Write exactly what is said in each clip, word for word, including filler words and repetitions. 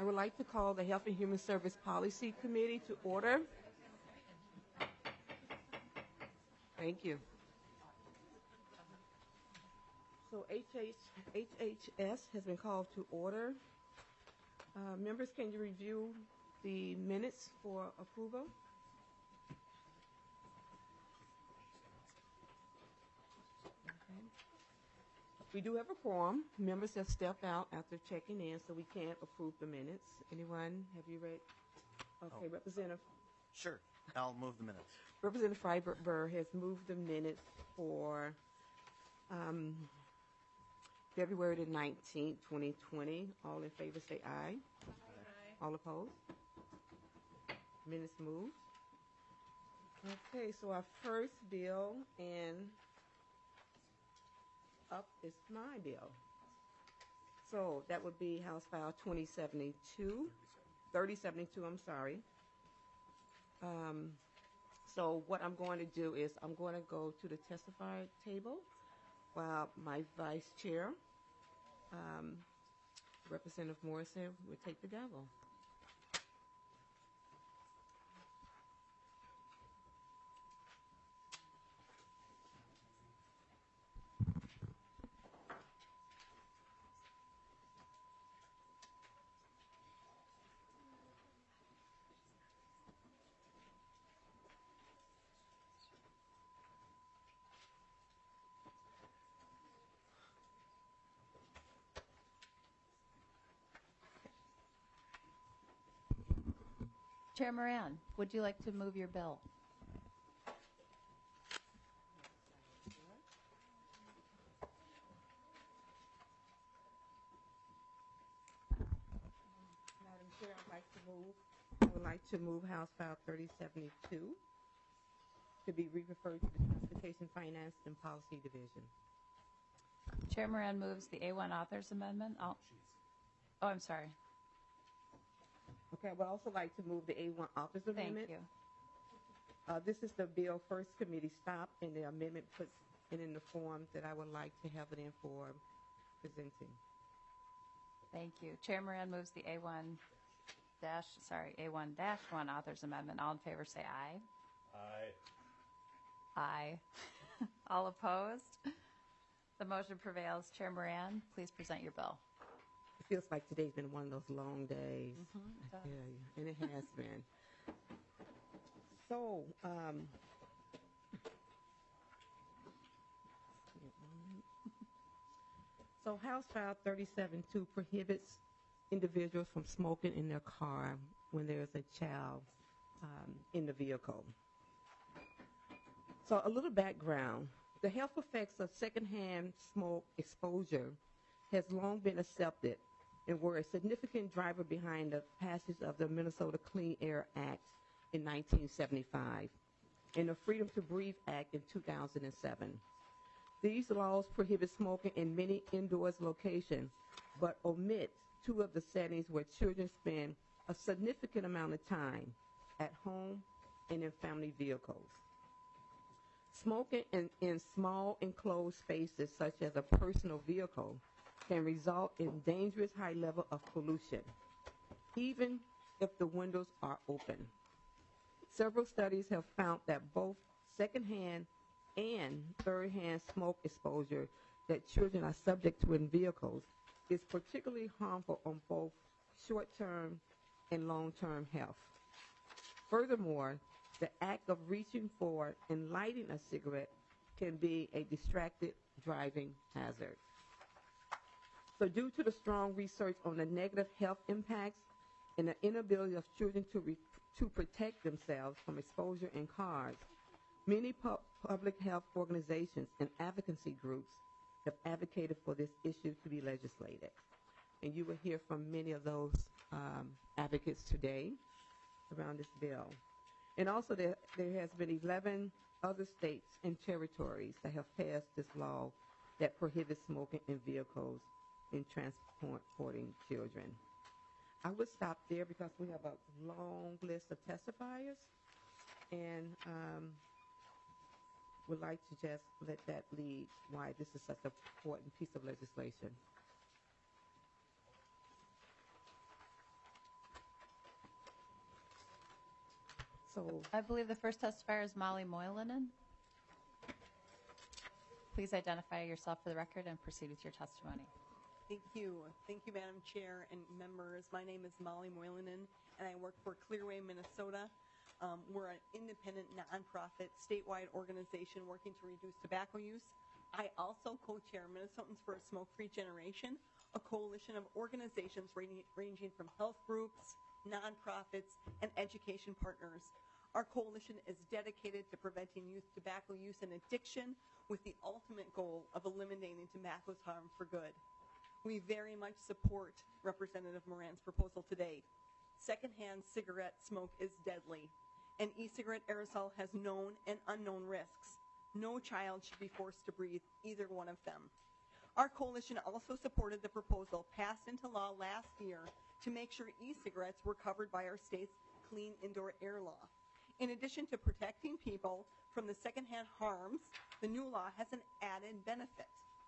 I would like to call the Health and Human Service Policy Committee to order. Thank you. So H H S has been called to order. Uh, members, can you review the minutes for approval? Okay. We do have a quorum. Members have stepped out after checking in, so we can't approve the minutes. Anyone? Have you read? Okay, Oh. Representative. Sure. I'll move the minutes. Representative Freiberg has moved the minutes for um, February the nineteenth, twenty twenty. All in favor say aye. Aye. All opposed? Minutes moved. Okay, so our first bill and up is my bill. So that would be House File twenty seventy-two, thirty seventy-two, I'm sorry. Um, so what I'm going to do is I'm going to go to the testifier table while my vice chair, um, Representative Morrison, will take the gavel. Chair Moran, would you like to move your bill? Madam Chair, I'd like to move, I would like to move House File thirty seventy-two to be re-referred to the Transportation Finance and Policy Division. Chair Moran moves the A one Authors Amendment. Oh, oh I'm sorry. Okay, I would also like to move the A one Authors Amendment. Thank you. Uh, this is the bill first committee stopped, and the amendment puts it in the form that I would like to have it in for presenting. Thank you. Chair Moran moves the A one dash, sorry, A one dash one Authors Amendment. All in favor say aye. Aye. Aye. All opposed? The motion prevails. Chair Moran, please present your bill. It feels like today's been one of those long days. Mhm, it I does. tell you, and it has been. So, um, so House File thirty-seven two prohibits individuals from smoking in their car when there is a child um, in the vehicle. So a little background. The health effects of secondhand smoke exposure has long been accepted and were a significant driver behind the passage of the Minnesota Clean Air Act in nineteen seventy-five and the Freedom to Breathe Act in two thousand seven. These laws prohibit smoking in many indoors locations, but omit two of the settings where children spend a significant amount of time, at home and in family vehicles. Smoking in, in small enclosed spaces such as a personal vehicle can result in dangerous high level of pollution, even if the windows are open. Several studies have found that both secondhand and third-hand smoke exposure that children are subject to in vehicles is particularly harmful on both short-term and long-term health. Furthermore, the act of reaching for and lighting a cigarette can be a distracted driving hazard. So due to the strong research on the negative health impacts and the inability of children to, re to protect themselves from exposure in cars, many pu public health organizations and advocacy groups have advocated for this issue to be legislated. And you will hear from many of those um, advocates today around this bill. And also there, there has been eleven other states and territories that have passed this law that prohibits smoking in vehicles in transporting children. I would stop there because we have a long list of testifiers, and um, would like to just let that lead why this is such an important piece of legislation. So, I believe the first testifier is Molly Moylanen. Please identify yourself for the record and proceed with your testimony. Thank you. Thank you, Madam Chair and members. My name is Molly Moylanen, and I work for Clearway, Minnesota. Um, we're an independent, nonprofit, statewide organization working to reduce tobacco use. I also co-chair Minnesotans for a Smoke-Free Generation, a coalition of organizations ranging, ranging from health groups, nonprofits, and education partners. Our coalition is dedicated to preventing youth tobacco use and addiction with the ultimate goal of eliminating tobacco's harm for good. We very much support Representative Moran's proposal today. Secondhand cigarette smoke is deadly, and e-cigarette aerosol has known and unknown risks. No child should be forced to breathe either one of them. Our coalition also supported the proposal passed into law last year to make sure e-cigarettes were covered by our state's Clean Indoor Air Law. In addition to protecting people from the secondhand harms, the new law has an added benefit.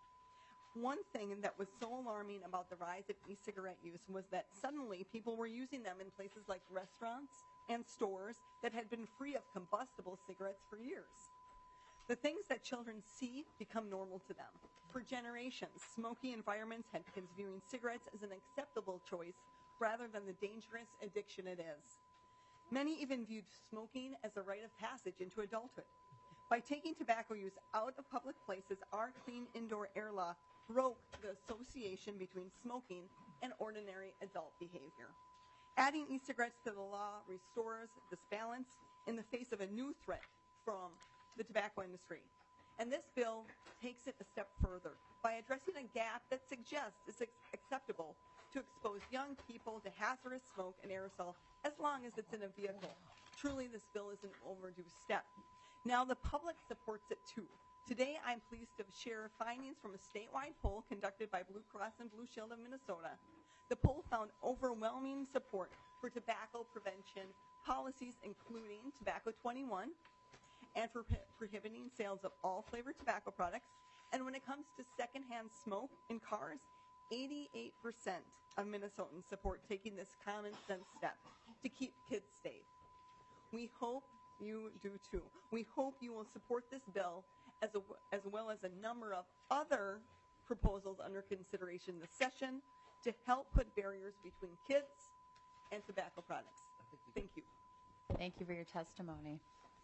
One thing that was so alarming about the rise of e-cigarette use was that suddenly people were using them in places like restaurants and stores that had been free of combustible cigarettes for years. The things that children see become normal to them. For generations, smoky environments had kids viewing cigarettes as an acceptable choice rather than the dangerous addiction it is. Many even viewed smoking as a rite of passage into adulthood. By taking tobacco use out of public places, our Clean Indoor Air Law broke the association between smoking and ordinary adult behavior. Adding e-cigarettes to the law restores this balance in the face of a new threat from the tobacco industry. And this bill takes it a step further by addressing a gap that suggests it's acceptable to expose young people to hazardous smoke and aerosol as long as it's in a vehicle. Truly, this bill is an overdue step. Now, the public supports it too. Today, I'm pleased to share findings from a statewide poll conducted by Blue Cross and Blue Shield of Minnesota. The poll found overwhelming support for tobacco prevention policies, including Tobacco twenty-one, and for pro- prohibiting sales of all flavored tobacco products. And when it comes to secondhand smoke in cars, eighty-eight percent of Minnesotans support taking this common sense step to keep kids safe. We hope you do too. We hope you will support this bill as, a, as well as a number of other proposals under consideration this session to help put barriers between kids and tobacco products. Thank you. Thank you for your testimony.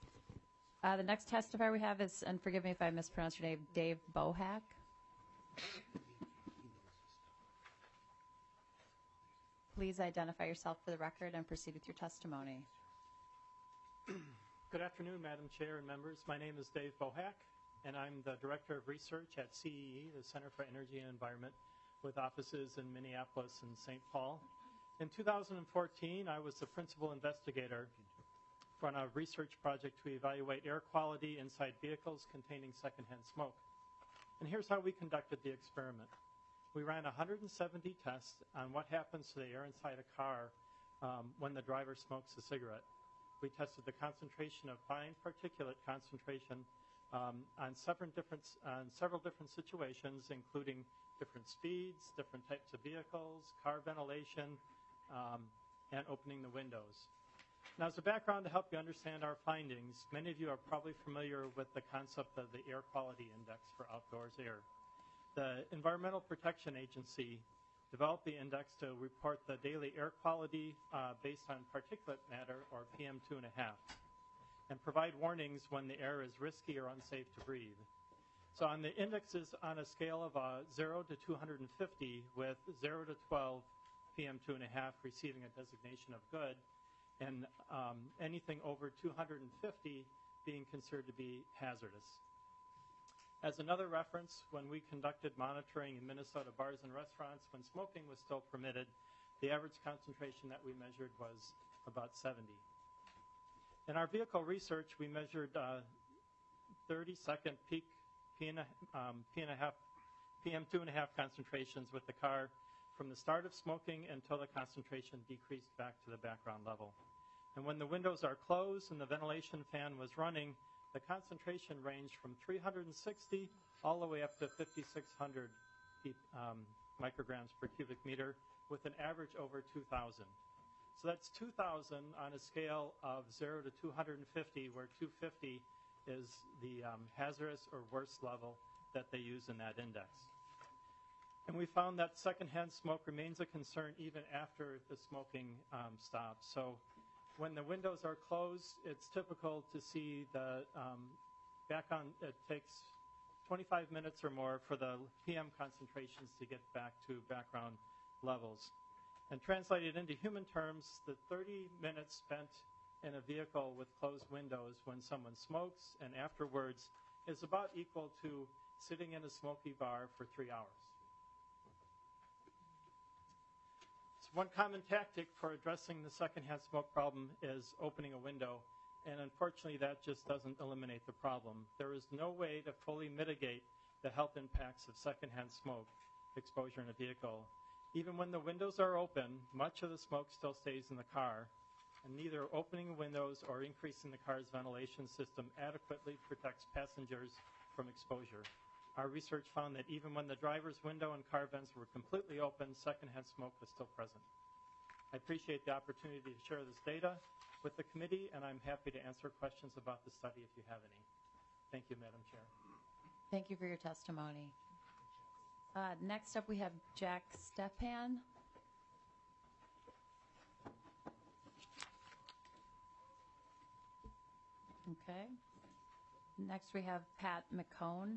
Uh, the next testifier we have is, and forgive me if I mispronounced your name, Dave Bohack. Please identify yourself for the record and proceed with your testimony. Good afternoon, Madam Chair and members. My name is Dave Bohack, and I'm the Director of Research at C E E, the Center for Energy and Environment, with offices in Minneapolis and Saint Paul. In two thousand fourteen, I was the principal investigator on a research project to evaluate air quality inside vehicles containing secondhand smoke. And here's how we conducted the experiment. We ran one hundred seventy tests on what happens to the air inside a car um, when the driver smokes a cigarette. We tested the concentration of fine particulate concentration um, on several different, on several different situations, including different speeds, different types of vehicles, car ventilation, um, and opening the windows. Now, as a background to help you understand our findings, many of you are probably familiar with the concept of the Air Quality Index for outdoors air. The Environmental Protection Agency developed the index to report the daily air quality uh, based on particulate matter, or P M two point five, and provide warnings when the air is risky or unsafe to breathe. So on the indexes on a scale of uh, zero to two hundred fifty, with zero to twelve P M two point five receiving a designation of good, and um, anything over two hundred fifty being considered to be hazardous. As another reference, when we conducted monitoring in Minnesota bars and restaurants when smoking was still permitted, the average concentration that we measured was about seventy. In our vehicle research, we measured uh, thirty second peak P and, um, P and a half, P M two point five concentrations with the car from the start of smoking until the concentration decreased back to the background level. And when the windows are closed and the ventilation fan was running, the concentration ranged from three hundred sixty all the way up to fifty-six hundred um, micrograms per cubic meter, with an average over two thousand. So that's two thousand on a scale of zero to two hundred fifty, where two hundred fifty is the um, hazardous or worst level that they use in that index. And we found that secondhand smoke remains a concern even after the smoking um, stops. So when the windows are closed, it's typical to see the um, back on, it takes twenty-five minutes or more for the P M concentrations to get back to background levels. And translated into human terms, the thirty minutes spent in a vehicle with closed windows when someone smokes and afterwards is about equal to sitting in a smoky bar for three hours. So one common tactic for addressing the secondhand smoke problem is opening a window, and unfortunately that just doesn't eliminate the problem. There is no way to fully mitigate the health impacts of secondhand smoke exposure in a vehicle. Even when the windows are open, much of the smoke still stays in the car, and neither opening windows or increasing the car's ventilation system adequately protects passengers from exposure. Our research found that even when the driver's window and car vents were completely open, secondhand smoke was still present. I appreciate the opportunity to share this data with the committee, and I'm happy to answer questions about the study if you have any. Thank you, Madam Chair. Thank you for your testimony. Uh, next up, we have Jack Stepan. Okay. Next, we have Pat McCone.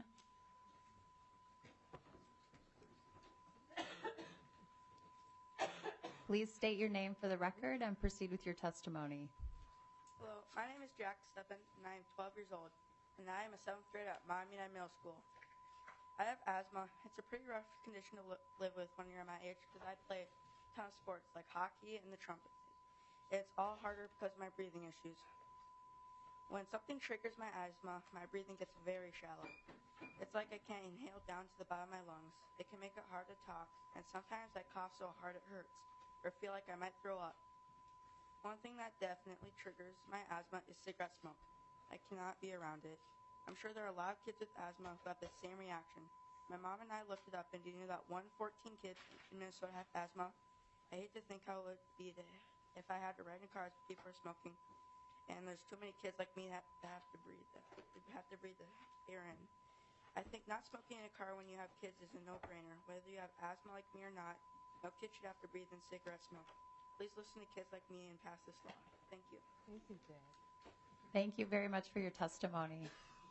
Please state your name for the record and proceed with your testimony. Hello, my name is Jack Stepan, and I am twelve years old, and I am a seventh grade at Maumee Middle School. I have asthma. It's a pretty rough condition to li live with when you're my age because I play a ton of sports like hockey and the trumpet. It's all harder because of my breathing issues. When something triggers my asthma, my breathing gets very shallow. It's like I can't inhale down to the bottom of my lungs. It can make it hard to talk, and sometimes I cough so hard it hurts, or feel like I might throw up. One thing that definitely triggers my asthma is cigarette smoke. I cannot be around it. I'm sure there are a lot of kids with asthma who have the same reaction. My mom and I looked it up, and do you know that one in fourteen kids in Minnesota have asthma? I hate to think how it would be to, if I had to ride in cars with people who are smoking, and there's too many kids like me that, that have to breathe that have to breathe the air in. I think not smoking in a car when you have kids is a no-brainer. Whether you have asthma like me or not, no kid should have to breathe in cigarette smoke. Please listen to kids like me and pass this law. Thank you. Thank you, Jack. Thank you very much for your testimony.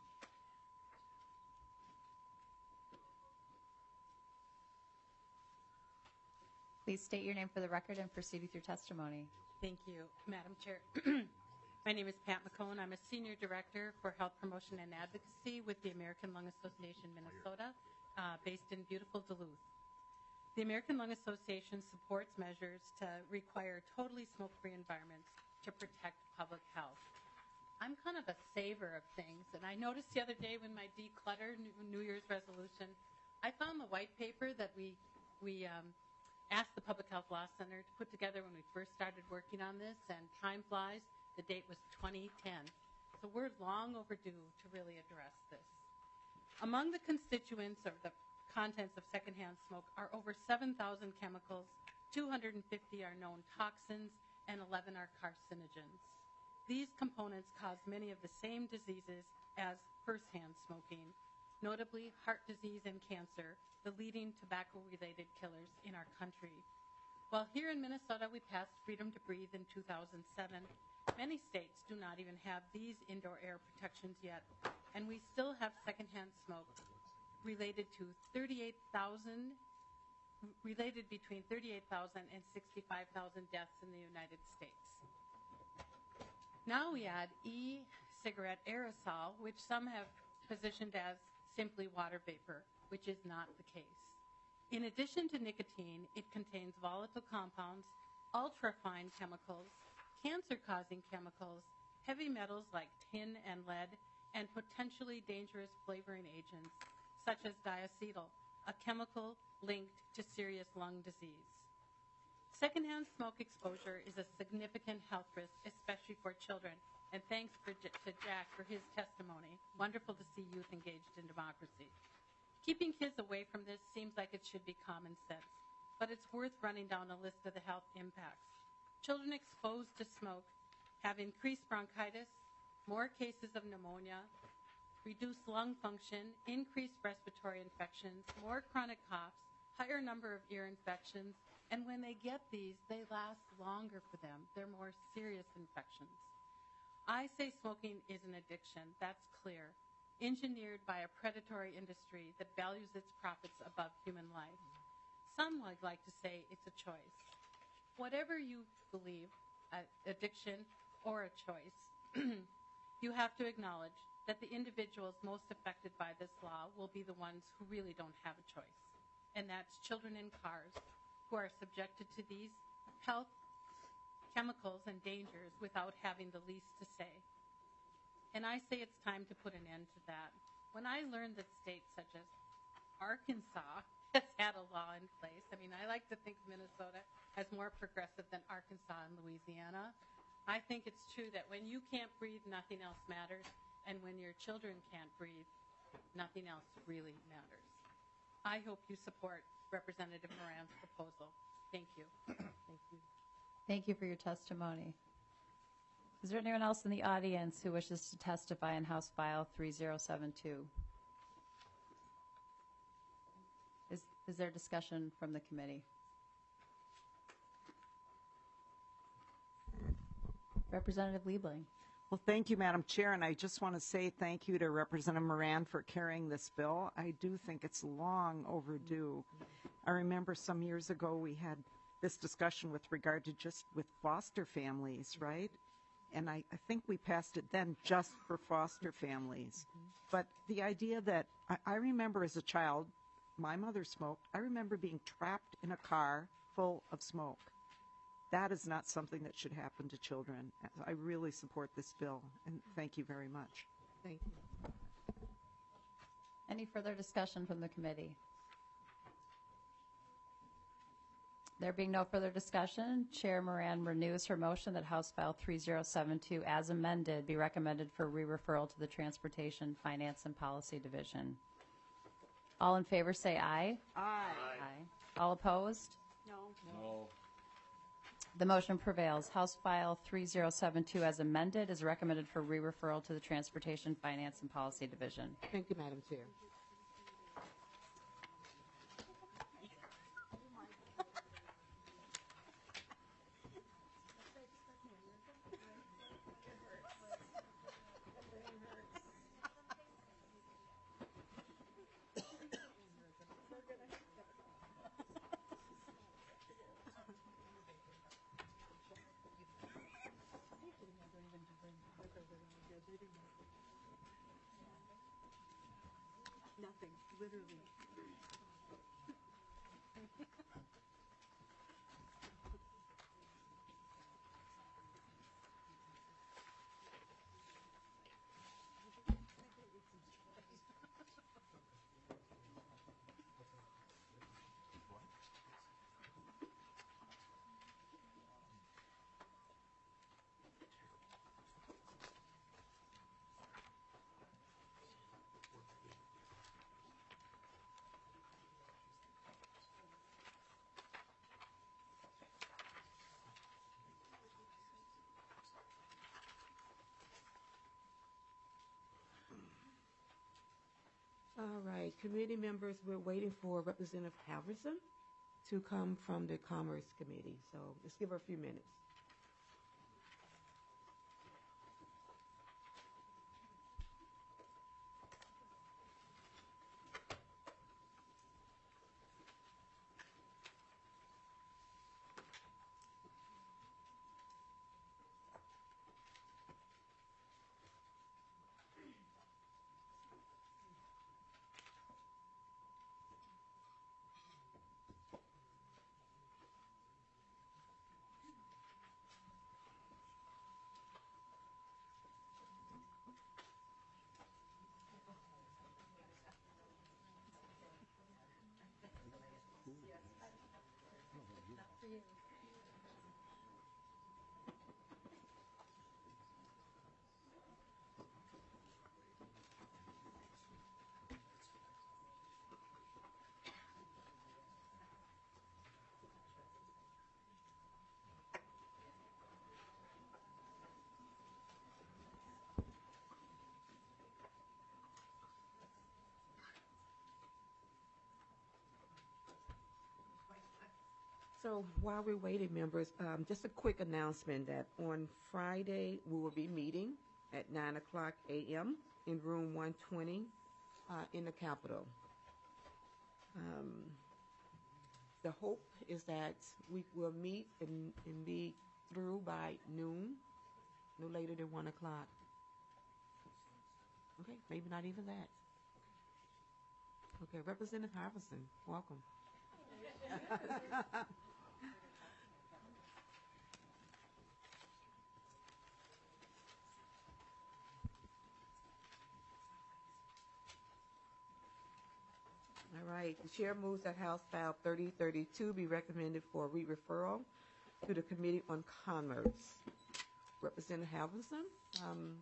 Please state your name for the record and proceed with your testimony. Thank you, Madam Chair. My name is Pat McCone. I'm a Senior Director for Health Promotion and Advocacy with the American Lung Association Minnesota, uh, based in beautiful Duluth. The American Lung Association supports measures to require totally smoke-free environments to protect public health. I'm kind of a saver of things, and I noticed the other day when my declutter New Year's resolution, I found the white paper that we, we um, asked the Public Health Law Center to put together when we first started working on this, and time flies. The date was twenty ten. So we're long overdue to really address this. Among the constituents of the contents of secondhand smoke are over seven thousand chemicals, two hundred fifty are known toxins, and eleven are carcinogens. These components cause many of the same diseases as firsthand smoking, notably heart disease and cancer, the leading tobacco-related killers in our country. While here in Minnesota we passed Freedom to Breathe in two thousand seven, many states do not even have these indoor air protections yet, and we still have secondhand smoke related to thirty-eight thousand, related between thirty-eight thousand and sixty-five thousand deaths in the United States. Now we add e-cigarette aerosol, which some have positioned as simply water vapor, which is not the case. In addition to nicotine, it contains volatile compounds, ultrafine chemicals, cancer-causing chemicals, heavy metals like tin and lead, and potentially dangerous flavoring agents, such as diacetyl, a chemical linked to serious lung disease. Secondhand smoke exposure is a significant health risk, especially for children, and thanks for, to Jack for his testimony. Wonderful to see youth engaged in democracy. Keeping kids away from this seems like it should be common sense, but it's worth running down a list of the health impacts. Children exposed to smoke have increased bronchitis, more cases of pneumonia, reduced lung function, increased respiratory infections, more chronic coughs, higher number of ear infections, and when they get these, they last longer for them. They're more serious infections. I say smoking is an addiction, that's clear, engineered by a predatory industry that values its profits above human life. Some would like to say it's a choice. Whatever you believe, uh, addiction or a choice, you have to acknowledge that the individuals most affected by this law will be the ones who really don't have a choice. And that's children in cars who are subjected to these health, chemicals, and dangers without having the least to say. And I say it's time to put an end to that. When I learned that states such as Arkansas has had a law in place, I mean, I like to think Minnesota as more progressive than Arkansas and Louisiana. I think it's true that when you can't breathe, nothing else matters. And when your children can't breathe, nothing else really matters. I hope you support Representative Moran's proposal. Thank you. Thank you. Thank you for your testimony. Is there anyone else in the audience who wishes to testify on House File three zero seven two? Is, is there discussion from the committee? Representative Liebling. Well, thank you, Madam Chair, and I just want to say thank you to Representative Moran for carrying this bill. I do think it's long overdue. I remember some years ago we had this discussion with regard to just with foster families, right? And I, I think we passed it then just for foster families. But the idea that I, I remember as a child, my mother smoked. I remember being trapped in a car full of smoke. That is not something that should happen to children. I really support this bill, and thank you very much. Thank you. Any further discussion from the committee? There being no further discussion, Chair Moran renews her motion that House File three zero seven two, as amended, be recommended for re-referral to the Transportation, Finance, and Policy Division. All in favor say aye. Aye. Aye. All opposed? No. No. The motion prevails. House File three zero seven two, as amended, is recommended for re-referral to the Transportation, Finance, and Policy Division. Thank you, Madam Chair. Nothing, literally. All right, committee members, we're waiting for Representative Halverson to come from the Commerce Committee. So let's give her a few minutes. So while we're waiting, members, um, just a quick announcement that on Friday, we will be meeting at nine o'clock a m in room one twenty uh, in the Capitol. Um, the hope is that we will meet and, and be through by noon, no later than one o'clock. Okay, maybe not even that. Okay, Representative Harrison, welcome. All right, the chair moves that House File thirty thirty-two be recommended for re-referral to the Committee on Commerce. Representative Halverson, um,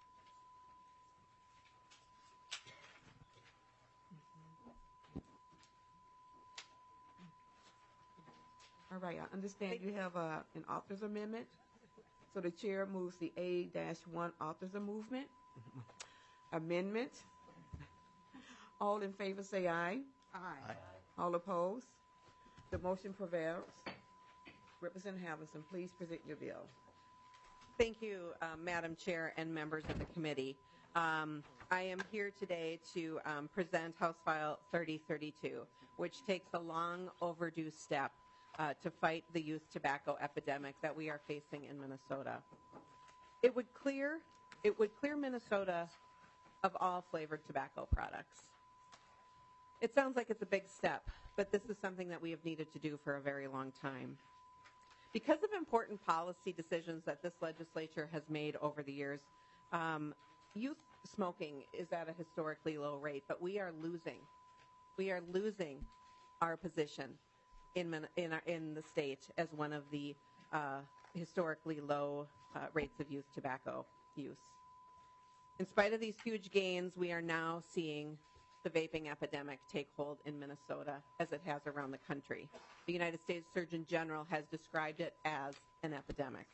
all right, I understand you have uh, an author's amendment. So the chair moves the A one author's movement, amendment. All in favor say aye. Aye. Aye. All opposed? The motion prevails. Representative Halverson, please present your bill. Thank you, uh, Madam Chair and members of the committee. Um, I am here today to um, present House File thirty thirty-two, which takes a long overdue step uh, to fight the youth tobacco epidemic that we are facing in Minnesota. It would clear, it would clear Minnesota of all flavored tobacco products. It sounds like it's a big step, but this is something that we have needed to do for a very long time. Because of important policy decisions that this legislature has made over the years, um, youth smoking is at a historically low rate, but we are losing. We are losing our position in, in, our, in the state as one of the uh, historically low uh, rates of youth tobacco use. In spite of these huge gains, we are now seeing the vaping epidemic take hold in Minnesota as it has around the country. The United States Surgeon General has described it as an epidemic.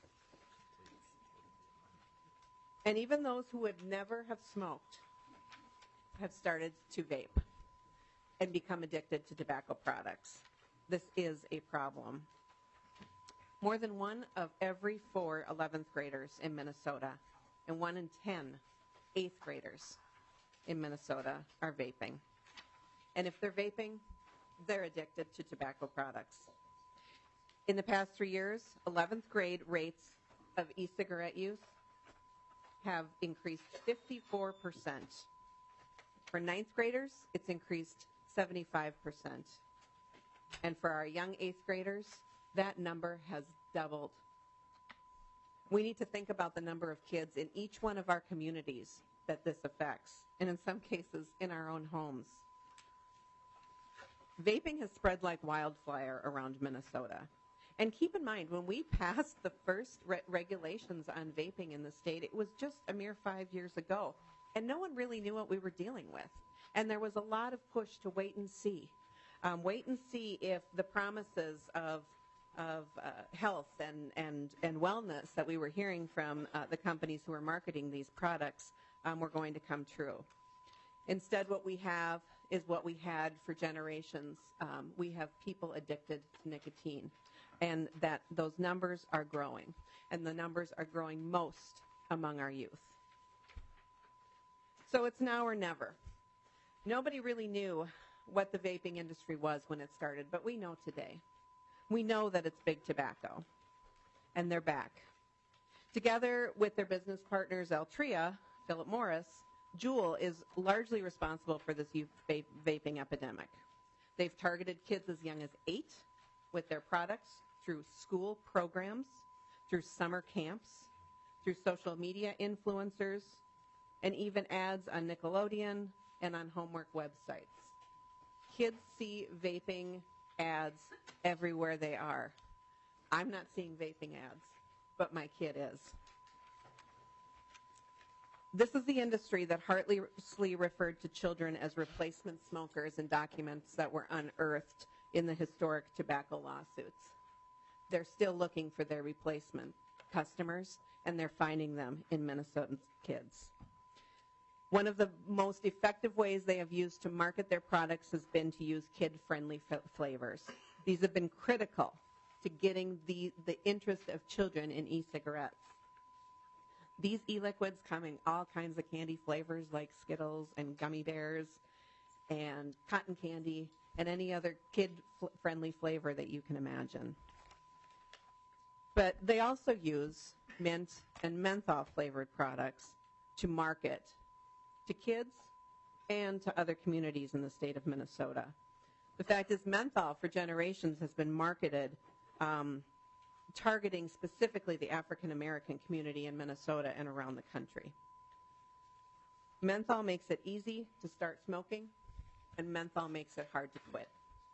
And even those who would never have smoked have started to vape and become addicted to tobacco products. This is a problem. More than one of every four eleventh graders in Minnesota and one in ten eighth graders in Minnesota are vaping. And if they're vaping, they're addicted to tobacco products. In the past three years, eleventh grade rates of e-cigarette use have increased fifty-four percent. For ninth graders, it's increased seventy-five percent. And for our young eighth graders, that number has doubled. We need to think about the number of kids in each one of our communities that this affects, and in some cases, in our own homes. Vaping has spread like wildfire around Minnesota. And keep in mind, when we passed the first re- regulations on vaping in the state, it was just a mere five years ago. And no one really knew what we were dealing with. And there was a lot of push to wait and see. Um, wait and see if the promises of of uh, health and, and, and wellness that we were hearing from uh, the companies who were marketing these products um, were going to come true. Instead, what we have is what we had for generations. Um, we have people addicted to nicotine, and that those numbers are growing, and the numbers are growing most among our youth. So it's now or never. Nobody really knew what the vaping industry was when it started, but we know today. We know that it's big tobacco, and they're back. Together with their business partners, Altria, Philip Morris, Juul is largely responsible for this youth vape- vaping epidemic. They've targeted kids as young as eight with their products through school programs, through summer camps, through social media influencers, and even ads on Nickelodeon and on homework websites. Kids see vaping ads everywhere they are. I'm not seeing vaping ads, but my kid is. This is the industry that heartlessly referred to children as replacement smokers in documents that were unearthed in the historic tobacco lawsuits. They're still looking for their replacement customers, and they're finding them in Minnesotan kids. One of the most effective ways they have used to market their products has been to use kid-friendly f- flavors. These have been critical to getting the, the interest of children in e-cigarettes. These e-liquids come in all kinds of candy flavors like Skittles and gummy bears and cotton candy and any other kid-friendly flavor that you can imagine. But they also use mint and menthol-flavored products to market to kids and to other communities in the state of Minnesota. The fact is, menthol for generations has been marketed um, targeting specifically the African American community in Minnesota and around the country. Menthol makes it easy to start smoking, and menthol makes it hard to quit.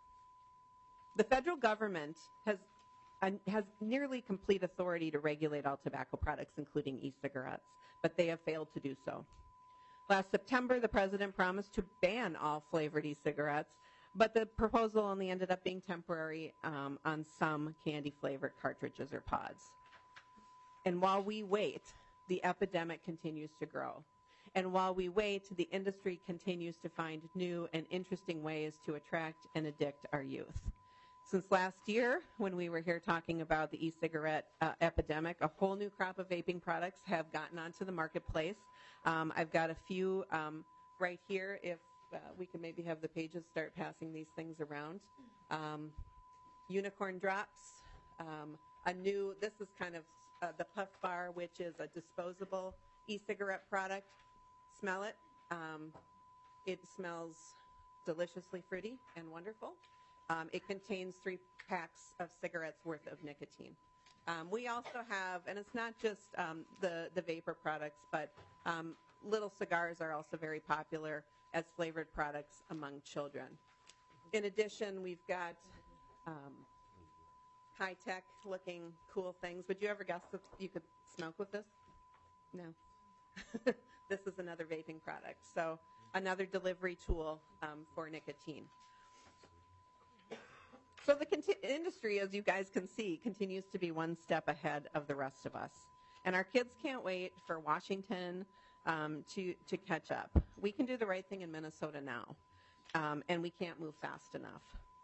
The federal government has, uh, has nearly complete authority to regulate all tobacco products, including e-cigarettes, but they have failed to do so. Last September, the president promised to ban all flavored e-cigarettes, but the proposal only ended up being temporary um, on some candy-flavored cartridges or pods. And while we wait, the epidemic continues to grow. And while we wait, the industry continues to find new and interesting ways to attract and addict our youth. Since last year, when we were here talking about the e-cigarette uh, epidemic, a whole new crop of vaping products have gotten onto the marketplace. Um, I've got a few um, right here. If uh, we can maybe have the pages start passing these things around. Um, unicorn drops, um, a new, this is kind of uh, the Puff Bar, which is a disposable e-cigarette product. Smell it. Um, it smells deliciously fruity and wonderful. Um, it contains three packs of cigarettes worth of nicotine. Um, we also have, and it's not just um, the, the vapor products, but um, little cigars are also very popular as flavored products among children. In addition, we've got um, high-tech looking cool things. Would you ever guess that you could smoke with this? No. This is another vaping product. So another delivery tool um, for nicotine. So the conti- industry, as you guys can see, continues to be one step ahead of the rest of us. And our kids can't wait for Washington um, to, to catch up. We can do the right thing in Minnesota now, um, and we can't move fast enough.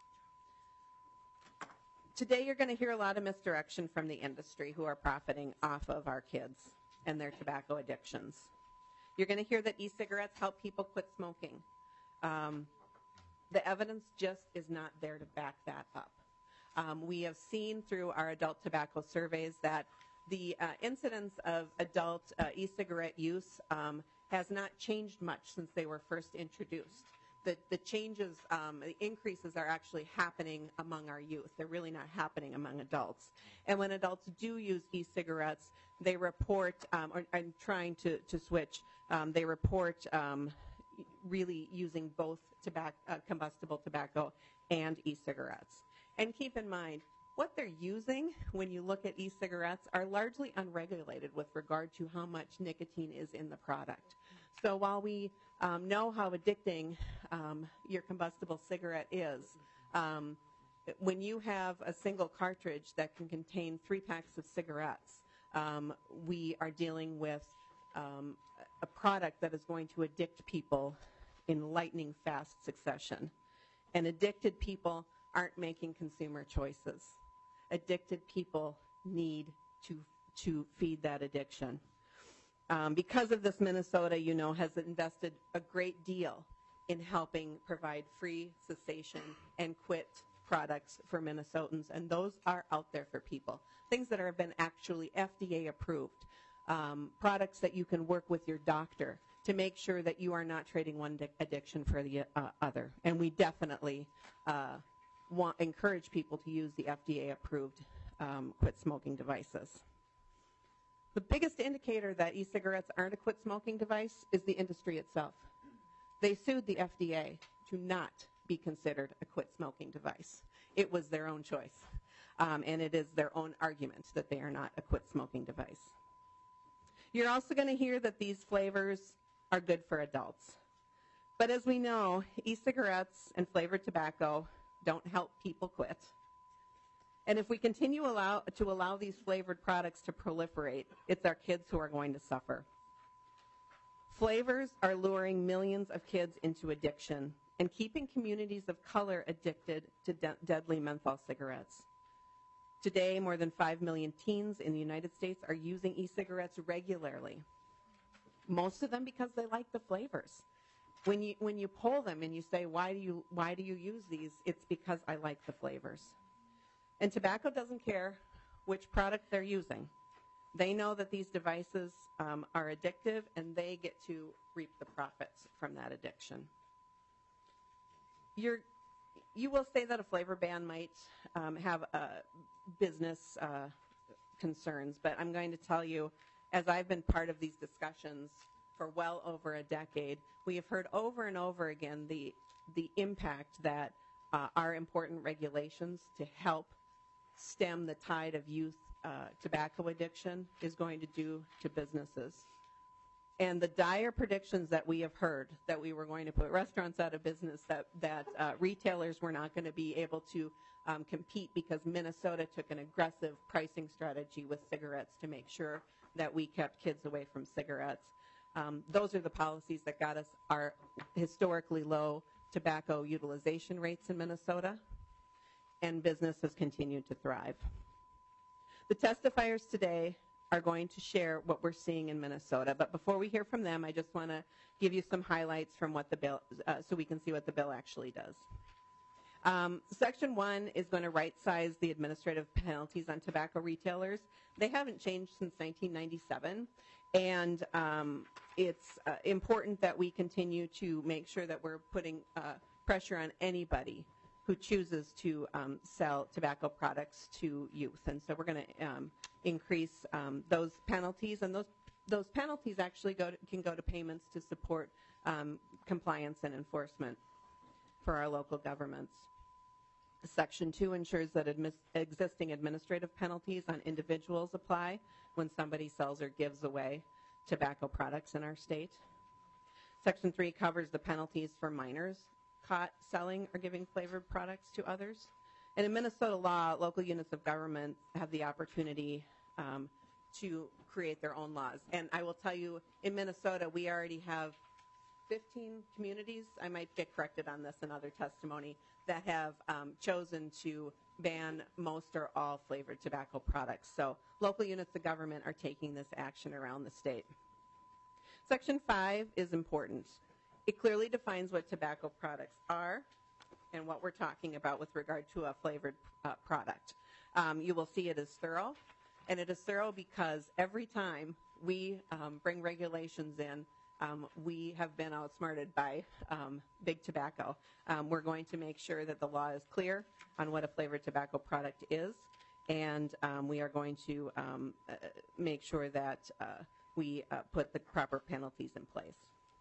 Today you're going to hear a lot of misdirection from the industry who are profiting off of our kids and their tobacco addictions. You're going to hear that e-cigarettes help people quit smoking. Um, the evidence just is not there to back that up. Um, we have seen through our adult tobacco surveys that the uh, incidence of adult uh, e-cigarette use um, has not changed much since they were first introduced. The, the changes, um, the increases are actually happening among our youth. They're really not happening among adults. And when adults do use e-cigarettes, they report, um, or, and trying to, to switch, um, they report um, really using both tobacco, uh, combustible tobacco and e-cigarettes. And keep in mind, what they're using when you look at e-cigarettes are largely unregulated with regard to how much nicotine is in the product. So while we um, know how addicting um, your combustible cigarette is, um, when you have a single cartridge that can contain three packs of cigarettes, um, we are dealing with um, a product that is going to addict people in lightning fast succession. And addicted people aren't making consumer choices. Addicted people need to, to feed that addiction. Um, because of this, Minnesota, you know, has invested a great deal in helping provide free cessation and quit products for Minnesotans, and those are out there for people. Things that have been actually F D A approved, um, products that you can work with your doctor to make sure that you are not trading one addiction for the uh, other. And we definitely uh, want encourage people to use the F D A-approved um, quit smoking devices. The biggest indicator that e-cigarettes aren't a quit smoking device is the industry itself. They sued the F D A to not be considered a quit smoking device. It was their own choice, um, and it is their own argument that they are not a quit smoking device. You're also going to hear that these flavors are good for adults. But as we know, e-cigarettes and flavored tobacco don't help people quit. And if we continue allow, to allow these flavored products to proliferate, it's our kids who are going to suffer. Flavors are luring millions of kids into addiction and keeping communities of color addicted to de- deadly menthol cigarettes. Today, more than five million teens in the United States are using e-cigarettes regularly. Most of them because they like the flavors. When you when you poll them and you say, why do you why do you use these? It's because I like the flavors. And tobacco doesn't care which product they're using. They know that these devices um, are addictive, and they get to reap the profits from that addiction. You're, you will say that a flavor ban might um, have uh, business uh, concerns, but I'm going to tell you, as I've been part of these discussions for well over a decade, we have heard over and over again the, the impact that uh, our important regulations to help stem the tide of youth uh, tobacco addiction is going to do to businesses. And the dire predictions that we have heard, that we were going to put restaurants out of business, that, that uh, retailers were not going to be able to um, compete because Minnesota took an aggressive pricing strategy with cigarettes to make sure that we kept kids away from cigarettes. Um, those are the policies that got us our historically low tobacco utilization rates in Minnesota, and businesses continue to thrive. The testifiers today are going to share what we're seeing in Minnesota, but before we hear from them, I just want to give you some highlights from what the bill, uh, so we can see what the bill actually does. Um, Section one is going to right-size the administrative penalties on tobacco retailers. They haven't changed since nineteen ninety-seven, and um, it's uh, important that we continue to make sure that we're putting uh, pressure on anybody who chooses to um, sell tobacco products to youth. And so we're going to um, increase um, those penalties, and those those penalties actually go to, can go to payments to support um, compliance and enforcement for our local governments. Section two ensures that admis existing administrative penalties on individuals apply when somebody sells or gives away tobacco products in our state. Section three covers the penalties for minors caught selling or giving flavored products to others. And in Minnesota law, local units of government have the opportunity um, to create their own laws. And I will tell you, in Minnesota, we already have fifteen communities, I might get corrected on this in other testimony, that have um, chosen to ban most or all flavored tobacco products. So local units of government are taking this action around the state. Section five is important. It clearly defines what tobacco products are and what we're talking about with regard to a flavored uh, product. Um, you will see it is thorough, and it is thorough because every time we um, bring regulations in, um, we have been outsmarted by um, big tobacco. Um, we're going to make sure that the law is clear on what a flavored tobacco product is, and um, we are going to um, uh, make sure that uh, we uh, put the proper penalties in place.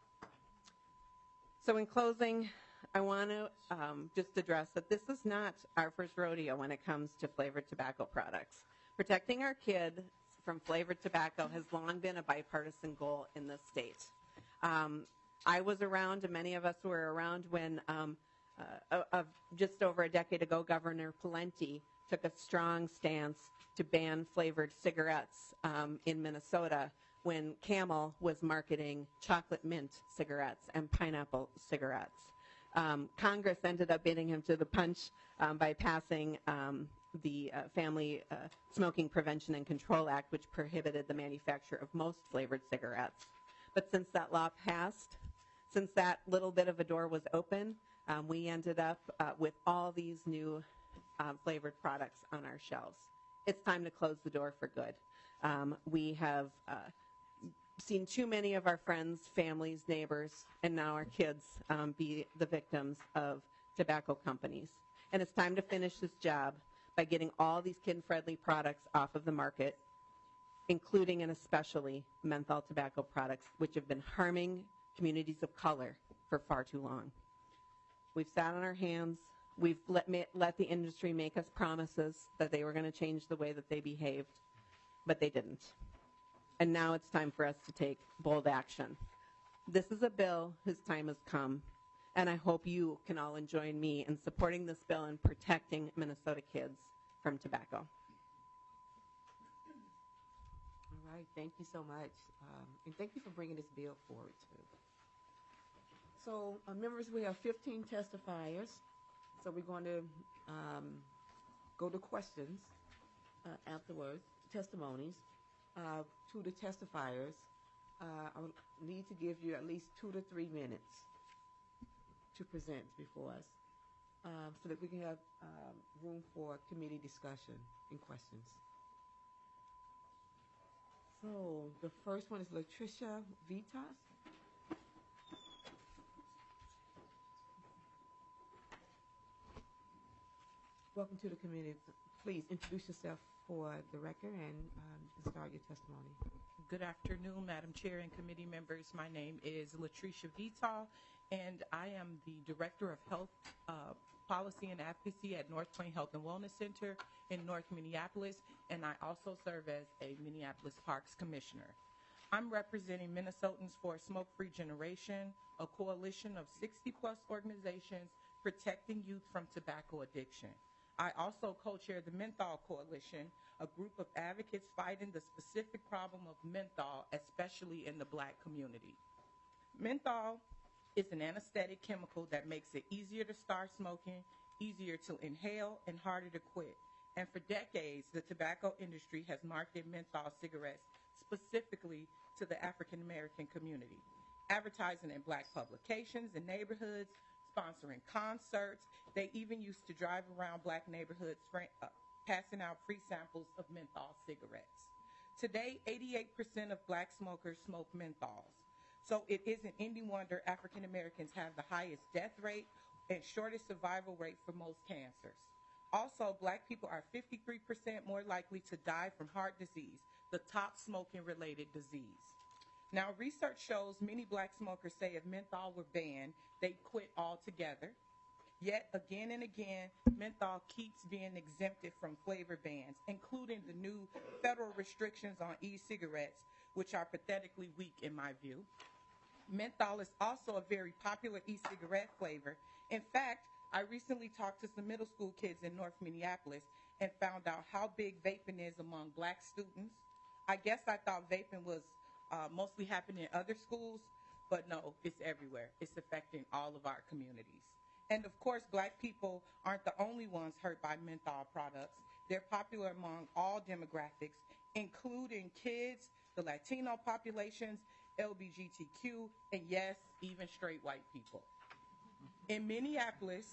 So in closing, I want to um, just address that this is not our first rodeo when it comes to flavored tobacco products. Protecting our kids from flavored tobacco has long been a bipartisan goal in this state. Um, I was around, and many of us were around when um, uh, uh, just over a decade ago, Governor Pawlenty took a strong stance to ban flavored cigarettes um, in Minnesota when Camel was marketing chocolate mint cigarettes and pineapple cigarettes. Um, Congress ended up beating him to the punch um, by passing um, the uh, Family uh, Smoking Prevention and Control Act, which prohibited the manufacture of most flavored cigarettes. But since that law passed, since that little bit of a door was open, um, we ended up uh, with all these new uh, flavored products on our shelves. It's time to close the door for good. Um, we have uh, seen too many of our friends, families, neighbors, and now our kids um, be the victims of tobacco companies. And it's time to finish this job by getting all these kid-friendly products off of the market, including and especially menthol tobacco products, which have been harming communities of color for far too long. We've sat on our hands. We've let, let the industry make us promises that they were going to change the way that they behaved, but they didn't. And now it's time for us to take bold action. This is a bill whose time has come, and I hope you can all join me in supporting this bill and protecting Minnesota kids from tobacco. All right, thank you so much. Um, and thank you for bringing this bill forward, too. So, uh, members, we have fifteen testifiers. So we're going to um, go to questions. uh, afterwards, testimonies, uh, to the testifiers. Uh, I would need to give you at least two to three minutes to present before us, um, so that we can have um, room for committee discussion and questions. So the first one is Latricia Vitas. Welcome to the committee. Please introduce yourself for the record and um, start your testimony. Good afternoon, Madam Chair and committee members. My name is Latricia Vital, and I am the Director of Health uh, Policy and Advocacy at North Plain Health and Wellness Center in North Minneapolis, and I also serve as a Minneapolis Parks Commissioner. I'm representing Minnesotans for a Smoke-Free Generation, a coalition of sixty plus organizations protecting youth from tobacco addiction. I also co-chair the Menthol Coalition, a group of advocates fighting the specific problem of menthol, especially in the Black community. Menthol is an anesthetic chemical that makes it easier to start smoking, easier to inhale, and harder to quit. And for decades, the tobacco industry has marketed menthol cigarettes specifically to the African American community, advertising in Black publications and neighborhoods, sponsoring concerts. They even used to drive around Black neighborhoods uh, passing out free samples of menthol cigarettes. Today, eighty-eight percent of Black smokers smoke menthols. So it isn't any wonder African Americans have the highest death rate and shortest survival rate for most cancers. Also, Black people are fifty-three percent more likely to die from heart disease, the top smoking-related disease. Now, research shows many Black smokers say if menthol were banned, they'd quit altogether. Yet, again and again, menthol keeps being exempted from flavor bans, including the new federal restrictions on e-cigarettes, which are pathetically weak in my view. Menthol is also a very popular e-cigarette flavor. In fact, I recently talked to some middle school kids in North Minneapolis and found out how big vaping is among Black students. I guess I thought vaping was uh, mostly happening in other schools, but no, it's everywhere. It's affecting all of our communities. And of course, Black people aren't the only ones hurt by menthol products. They're popular among all demographics, including kids, the Latino populations, L G B T Q, and yes, even straight white people. In Minneapolis,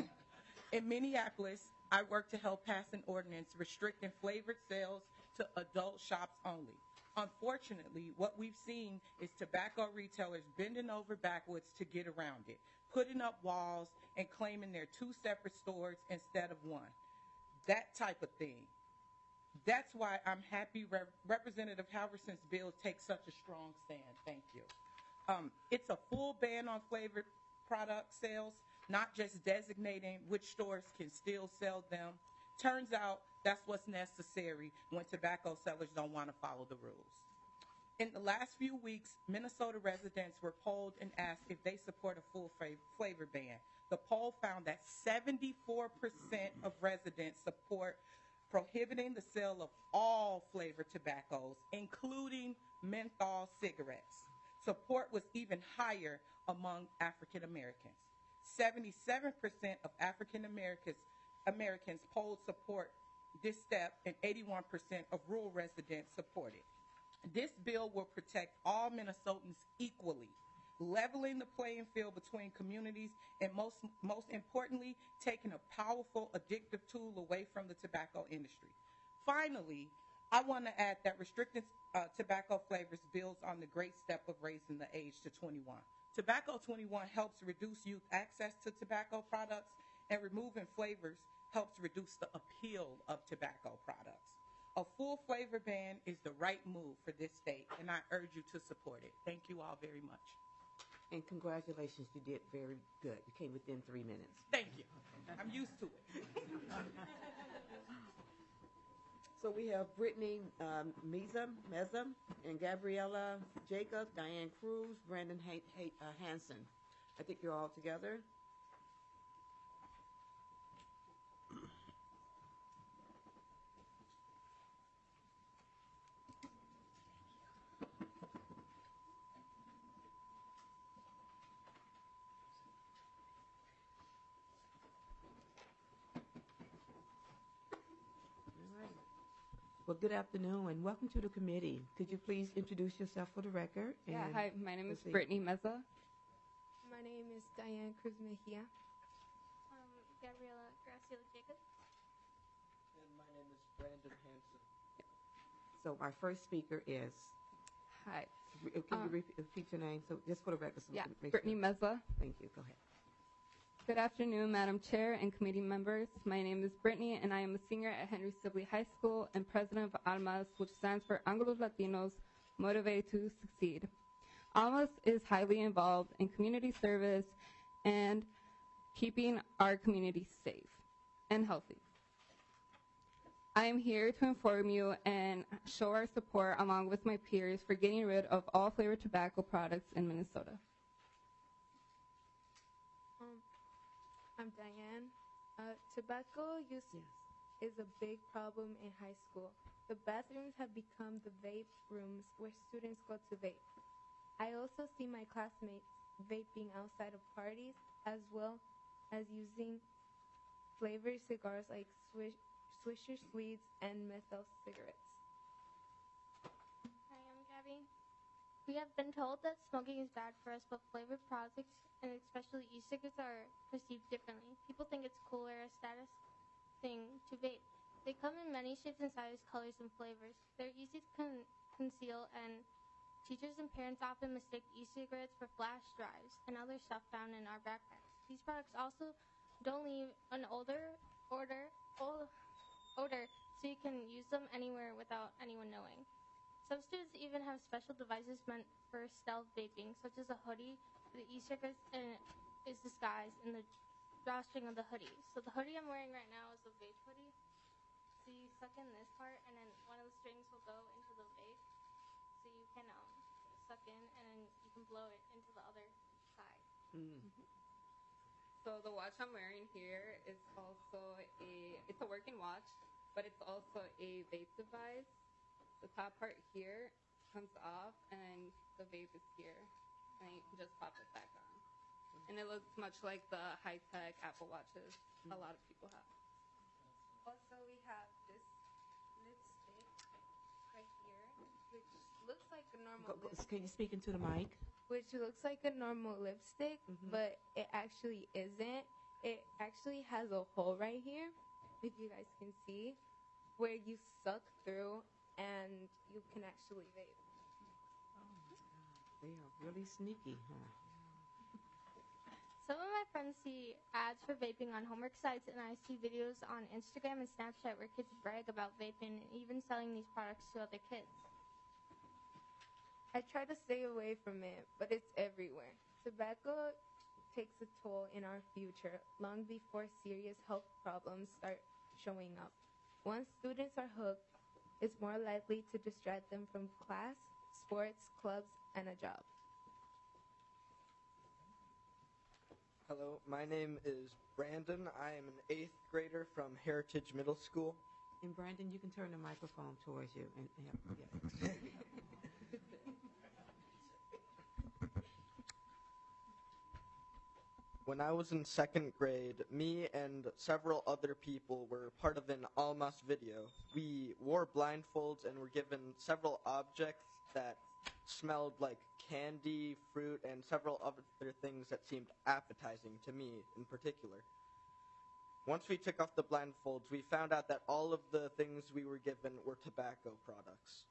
in Minneapolis, I work to help pass an ordinance restricting flavored sales to adult shops only. Unfortunately, what we've seen is tobacco retailers bending over backwards to get around it, putting up walls and claiming they're two separate stores instead of one. That type of thing. That's why I'm happy Re- Representative Halverson's bill takes such a strong stand. Thank you. Um, it's a full ban on flavored product sales, not just designating which stores can still sell them. Turns out that's what's necessary when tobacco sellers don't want to follow the rules. In the last few weeks, Minnesota residents were polled and asked if they support a full flavor ban. The poll found that seventy-four percent of residents support prohibiting the sale of all flavored tobaccos, including menthol cigarettes. Support was even higher among African Americans. seventy-seven percent of African Americans Americans polled support this step, and eighty-one percent of rural residents support it. This bill will protect all Minnesotans equally, leveling the playing field between communities, and most, most importantly, taking a powerful addictive tool away from the tobacco industry. Finally, I want to add that restricting uh, tobacco flavors builds on the great step of raising the age to twenty-one. Tobacco twenty-one helps reduce youth access to tobacco products, and removing flavors helps reduce the appeal of tobacco products. A full flavor ban is the right move for this state, and I urge you to support it. Thank you all very much. And congratulations, you did very good. You came within three minutes. Thank you. I'm used to it. So we have Brittany um, Meza, Meza, and Gabriella Jacob, Diane Cruz, Brandon Hay- Hay- uh, Hansen. I think you're all together. All right. Well, good afternoon and welcome to the committee. Could you please introduce yourself for the record? Yeah, and hi, my name is proceed? Brittany Meza. My name is Diane Cruz Mejia. Um, Gabriela Graciela Jacobs. And my name is Brandon Hansen. So our first speaker is, Hi. re- uh, can you Um, repeat, repeat your name? So just for the record. So we Yeah, can make Brittany sure. Meza. Thank you. Go ahead. Good afternoon, Madam Chair and committee members. My name is Brittany, and I am a senior at Henry Sibley High School and president of ALMAS, which stands for Anglos Latinos Motivated to Succeed. ALMAS is highly involved in community service and keeping our community safe and healthy. I am here to inform you and show our support along with my peers for getting rid of all flavored tobacco products in Minnesota. Um, I'm Diane. Uh, tobacco use Yes. is a big problem in high school. The bathrooms have become the vape rooms where students go to vape. I also see my classmates vaping outside of parties as well as using flavored cigars like Swish, Swisher Sweets and menthol cigarettes. Hi, I'm Gabby. We have been told that smoking is bad for us, but flavored products, and especially e-cigarettes, are perceived differently. People think it's cool or a status thing to vape. They come in many shapes and sizes, colors, and flavors. They're easy to con- conceal, and teachers and parents often mistake e-cigarettes for flash drives and other stuff found in our backpacks. These products also don't leave an odor, odor, o- odor, so you can use them anywhere without anyone knowing. Some students even have special devices meant for stealth vaping, such as a hoodie. The e-cigarettes and is disguised in the drawstring of the hoodie. So the hoodie I'm wearing right now is a vape hoodie. So you suck in this part, and then one of the strings will go into the vape. So you can um, suck in, and then you can blow it into the other side. Mm. So the watch I'm wearing here is also a, it's a working watch, but it's also a vape device. The top part here comes off, and the vape is here, and you can just pop it back on. And it looks much like the high-tech Apple Watches a lot of people have. Also, we have this lipstick right here, which looks like a normal Go, go, lipstick. can you speak into the mic? Which looks like a normal lipstick, Mhm. but it actually isn't. It actually has a hole right here, if you guys can see, where you suck through and you can actually vape. They are really sneaky, huh? Some of my friends see ads for vaping on homework sites, and I see videos on Instagram and Snapchat where kids brag about vaping and even selling these products to other kids. I try to stay away from it, but it's everywhere. Tobacco takes a toll in our future long before serious health problems start showing up. Once students are hooked, it's more likely to distract them from class, sports, clubs, and a job. Hello, my name is Brandon. I am an eighth grader from Heritage Middle School. And Brandon, you can turn the microphone towards you. And, and yeah. When I was in second grade, me and several other people were part of an Almas video. We wore blindfolds and were given several objects that smelled like candy, fruit, and several other things that seemed appetizing to me in particular. Once we took off the blindfolds, we found out that all of the things we were given were tobacco products.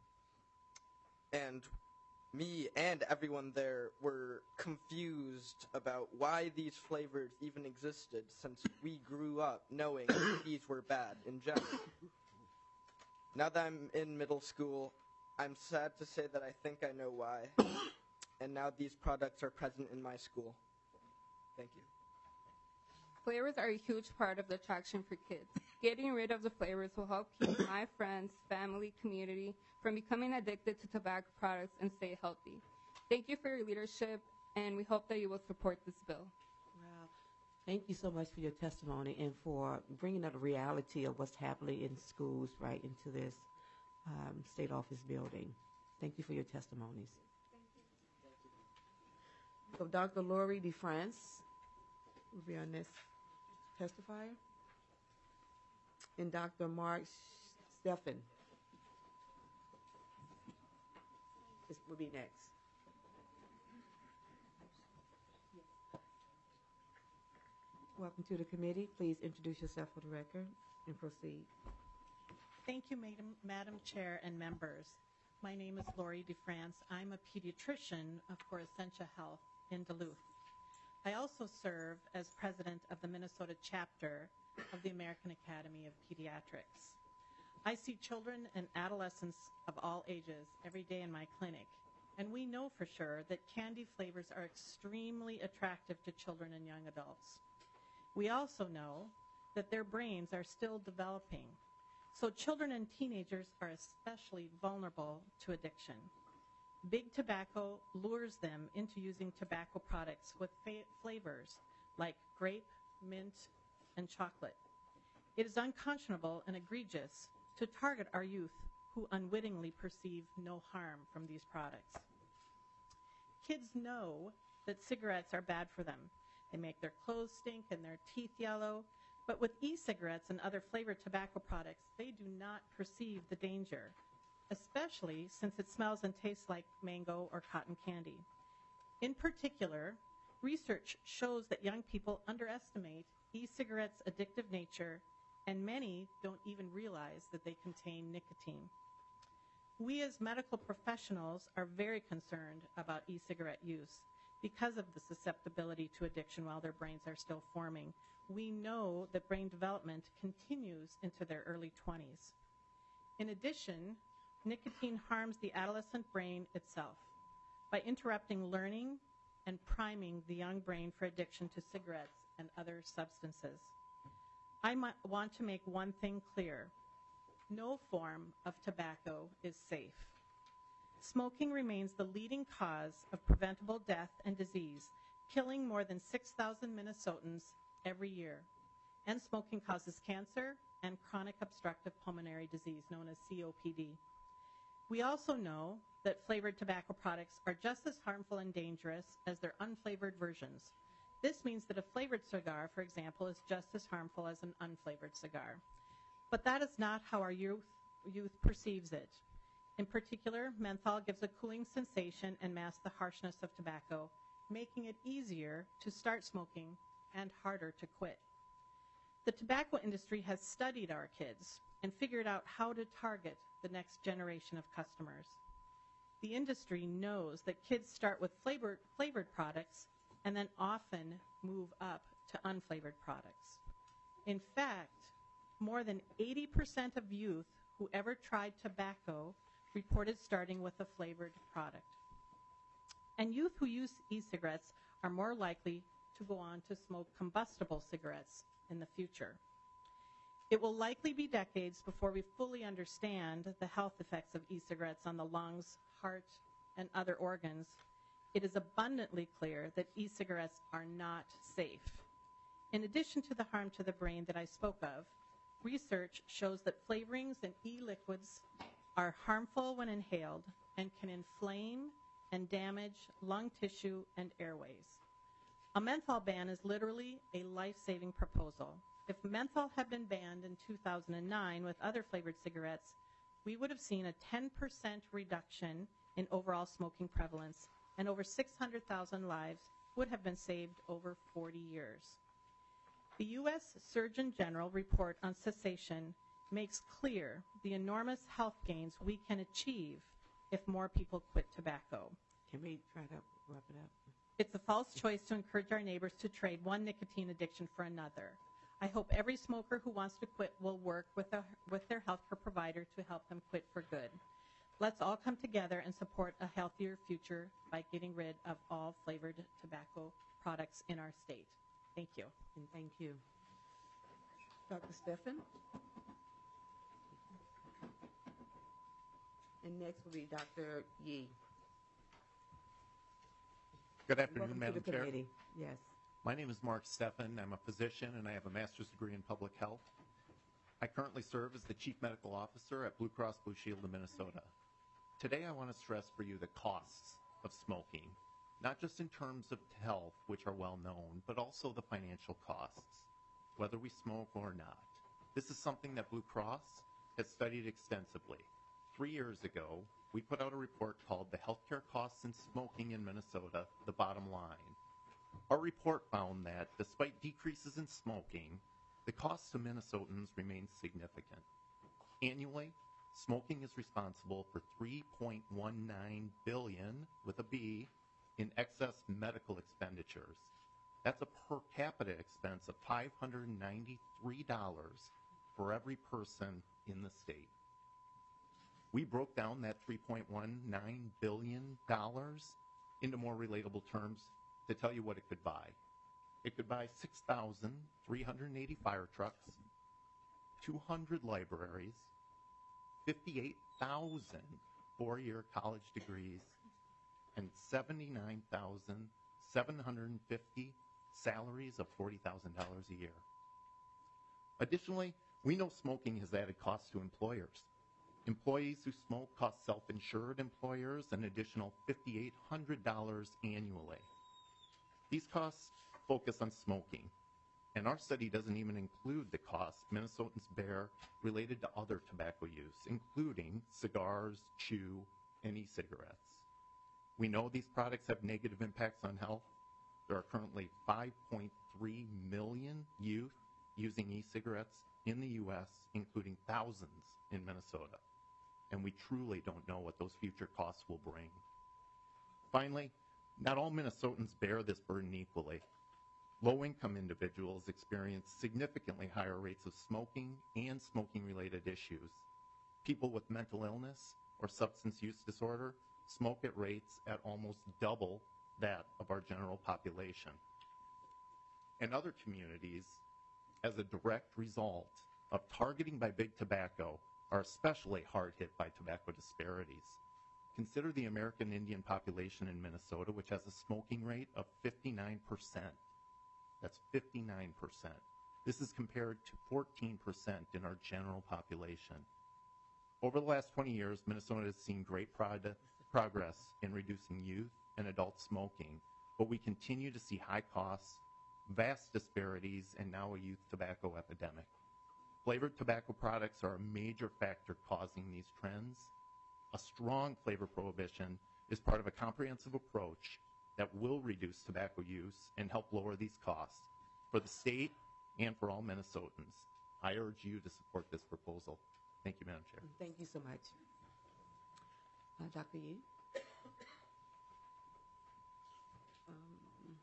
And me and everyone there were confused about why these flavors even existed, since we grew up knowing these were bad in general. Now that I'm in middle school, I'm sad to say that I think I know why, and now these products are present in my school. Thank you. Flavors are a huge part of the attraction for kids. Getting rid of the flavors will help keep my friends, family, community from becoming addicted to tobacco products and stay healthy. Thank you for your leadership, and we hope that you will support this bill. Well, thank you so much for your testimony and for bringing up the reality of what's happening in schools right into this um, state office building. Thank you for your testimonies. Thank you. So Doctor Lori DeFrance will be our next testifier. And Doctor Mark Steffen will be next. Welcome to the committee. Please introduce yourself for the record and proceed. Thank you, Madam, Madam Chair and members. My name is Lori DeFrance. I'm a pediatrician for Essentia Health in Duluth. I also serve as president of the Minnesota chapter of the American Academy of Pediatrics. I see children and adolescents of all ages every day in my clinic, and we know for sure that candy flavors are extremely attractive to children and young adults. We also know that their brains are still developing, so children and teenagers are especially vulnerable to addiction. Big tobacco lures them into using tobacco products with fa- flavors like grape, mint, and chocolate. It is unconscionable and egregious to target our youth who unwittingly perceive no harm from these products. Kids know that cigarettes are bad for them. They make their clothes stink and their teeth yellow, but with e-cigarettes and other flavored tobacco products, they do not perceive the danger, especially since it smells and tastes like mango or cotton candy. In particular, research shows that young people underestimate e-cigarettes' addictive nature, and many don't even realize that they contain nicotine. We as medical professionals are very concerned about e-cigarette use because of the susceptibility to addiction while their brains are still forming. We know that brain development continues into their early twenties. In addition, nicotine harms the adolescent brain itself by interrupting learning and priming the young brain for addiction to cigarettes and other substances. I might want to make one thing clear. No form of tobacco is safe. Smoking remains the leading cause of preventable death and disease, killing more than six thousand Minnesotans every year. And smoking causes cancer and chronic obstructive pulmonary disease, known as C O P D. We also know that flavored tobacco products are just as harmful and dangerous as their unflavored versions. This means that a flavored cigar, for example, is just as harmful as an unflavored cigar. But that is not how our youth, youth perceives it. In particular, menthol gives a cooling sensation and masks the harshness of tobacco, making it easier to start smoking and harder to quit. The tobacco industry has studied our kids and figured out how to target the next generation of customers. The industry knows that kids start with flavored, flavored products and then often move up to unflavored products. In fact, more than eighty percent of youth who ever tried tobacco reported starting with a flavored product. And youth who use e-cigarettes are more likely to go on to smoke combustible cigarettes in the future. It will likely be decades before we fully understand the health effects of e-cigarettes on the lungs, heart, and other organs. It is abundantly clear that e-cigarettes are not safe. In addition to the harm to the brain that I spoke of, research shows that flavorings in e-liquids are harmful when inhaled and can inflame and damage lung tissue and airways. A menthol ban is literally a life-saving proposal. If menthol had been banned in two thousand nine with other flavored cigarettes, we would have seen a ten percent reduction in overall smoking prevalence, and over six hundred thousand lives would have been saved over forty years. The U S Surgeon General report on cessation makes clear the enormous health gains we can achieve if more people quit tobacco. Can we try to wrap it up? It's a false choice to encourage our neighbors to trade one nicotine addiction for another. I hope every smoker who wants to quit will work with, a, with their healthcare provider to help them quit for good. Let's all come together and support a healthier future by getting rid of all flavored tobacco products in our state. Thank you. And thank you. Doctor Steffen? And next will be Doctor Yee. Good afternoon, Welcome Madam to the Chair. committee. Yes. My name is Mark Steffen. I'm a physician and I have a master's degree in public health. I currently serve as the Chief Medical Officer at Blue Cross Blue Shield of Minnesota. Today I want to stress for you the costs of smoking, not just in terms of health, which are well known, but also the financial costs, whether we smoke or not. This is something that Blue Cross has studied extensively. three years ago, we put out a report called The Healthcare Costs in Smoking in Minnesota, The Bottom Line. Our report found that despite decreases in smoking, the costs to Minnesotans remain significant. Annually, smoking is responsible for three point one nine billion dollars with a B in excess medical expenditures. That's a per capita expense of five hundred ninety-three dollars for every person in the state. We broke down that three point one nine billion dollars into more relatable terms to tell you what it could buy. It could buy six thousand three hundred eighty fire trucks, two hundred libraries, fifty-eight thousand four-year college degrees, and seventy-nine thousand seven hundred fifty salaries of forty thousand dollars a year. Additionally, we know smoking has added costs to employers. Employees who smoke cost self-insured employers an additional five thousand eight hundred dollars annually. These costs focus on smoking, and our study doesn't even include the costs Minnesotans bear related to other tobacco use, including cigars, chew, and e-cigarettes. We know these products have negative impacts on health. There are currently five point three million youth using e-cigarettes in the U S, including thousands in Minnesota. And we truly don't know what those future costs will bring. Finally, not all Minnesotans bear this burden equally. Low-income individuals experience significantly higher rates of smoking and smoking-related issues. People with mental illness or substance use disorder smoke at rates at almost double that of our general population. And other communities, as a direct result of targeting by big tobacco, are especially hard hit by tobacco disparities. Consider the American Indian population in Minnesota, which has a smoking rate of fifty-nine percent. That's fifty-nine percent. This is compared to fourteen percent in our general population. Over the last twenty years, Minnesota has seen great prod- progress in reducing youth and adult smoking, but we continue to see high costs, vast disparities, and now a youth tobacco epidemic. Flavored tobacco products are a major factor causing these trends. A strong flavor prohibition is part of a comprehensive approach that will reduce tobacco use and help lower these costs for the state and for all Minnesotans. I urge you to support this proposal. Thank you, Madam Chair. Thank you so much. Uh, Doctor Yee? Um,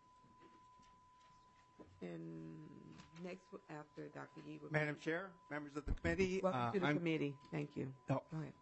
and next, after Doctor Yee, will be- Madam Chair, members of the committee. Welcome uh, to the I'm- committee. Thank you. Oh. Go ahead.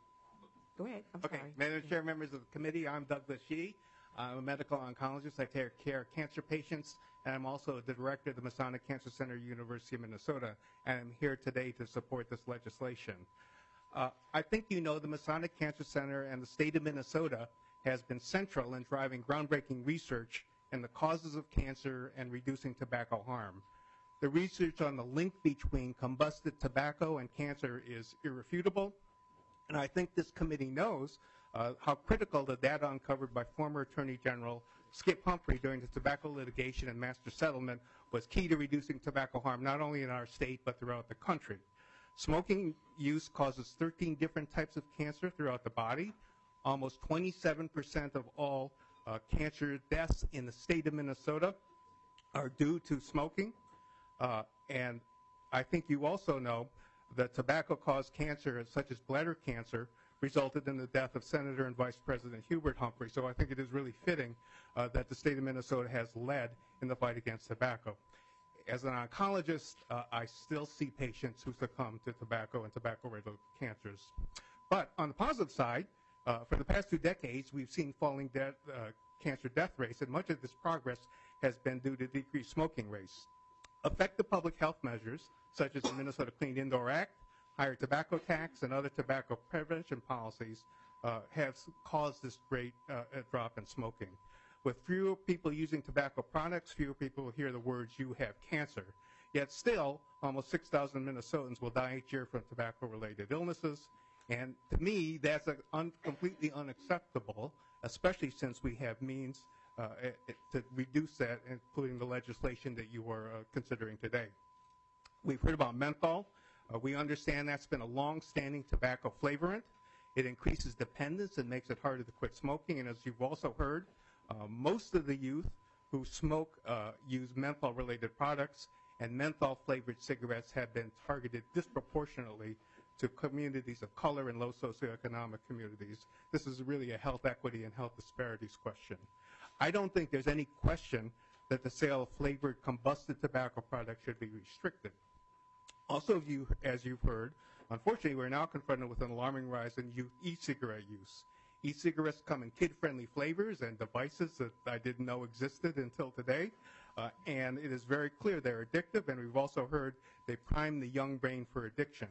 Go ahead. I'm Okay, sorry. Madam Chair, members of the committee, I'm Douglas Yee. I'm a medical oncologist. I take care of cancer patients, and I'm also the director of the Masonic Cancer Center, University of Minnesota, and I'm here today to support this legislation. Uh, I think you know the Masonic Cancer Center and the state of Minnesota has been central in driving groundbreaking research in the causes of cancer and reducing tobacco harm. The research on the link between combusted tobacco and cancer is irrefutable, and I think this committee knows uh, how critical the data uncovered by former Attorney General Skip Humphrey during the tobacco litigation and master settlement was key to reducing tobacco harm not only in our state but throughout the country. Smoking use causes thirteen different types of cancer throughout the body. Almost twenty-seven percent of all uh, cancer deaths in the state of Minnesota are due to smoking. Uh, and I think you also know that tobacco-caused cancer, such as bladder cancer, resulted in the death of Senator and Vice President Hubert Humphrey. So I think it is really fitting uh, that the state of Minnesota has led in the fight against tobacco. As an oncologist, uh, I still see patients who succumb to tobacco and tobacco-related cancers. But on the positive side, uh, for the past two decades, we've seen falling death, uh, cancer death rates, and much of this progress has been due to decreased smoking rates. Effective public health measures, such as the Minnesota Clean Indoor Act, higher tobacco tax, and other tobacco prevention policies uh, have caused this great uh, drop in smoking. With fewer people using tobacco products, fewer people will hear the words, "you have cancer." Yet still, almost six thousand Minnesotans will die each year from tobacco-related illnesses. And to me, that's a un completely unacceptable, especially since we have means uh, to reduce that, including the legislation that you are uh, considering today. We've heard about menthol. Uh, we understand that's been a long-standing tobacco flavorant. It increases dependence and makes it harder to quit smoking. And as you've also heard, uh, most of the youth who smoke uh, use menthol-related products, and menthol-flavored cigarettes have been targeted disproportionately to communities of color and low socioeconomic communities. This is really a health equity and health disparities question. I don't think there's any question that the sale of flavored combusted tobacco products should be restricted. Also, you, as you've heard, unfortunately, we're now confronted with an alarming rise in youth e-cigarette use. E-cigarettes come in kid-friendly flavors and devices that I didn't know existed until today, uh, and it is very clear they're addictive, and we've also heard they prime the young brain for addiction.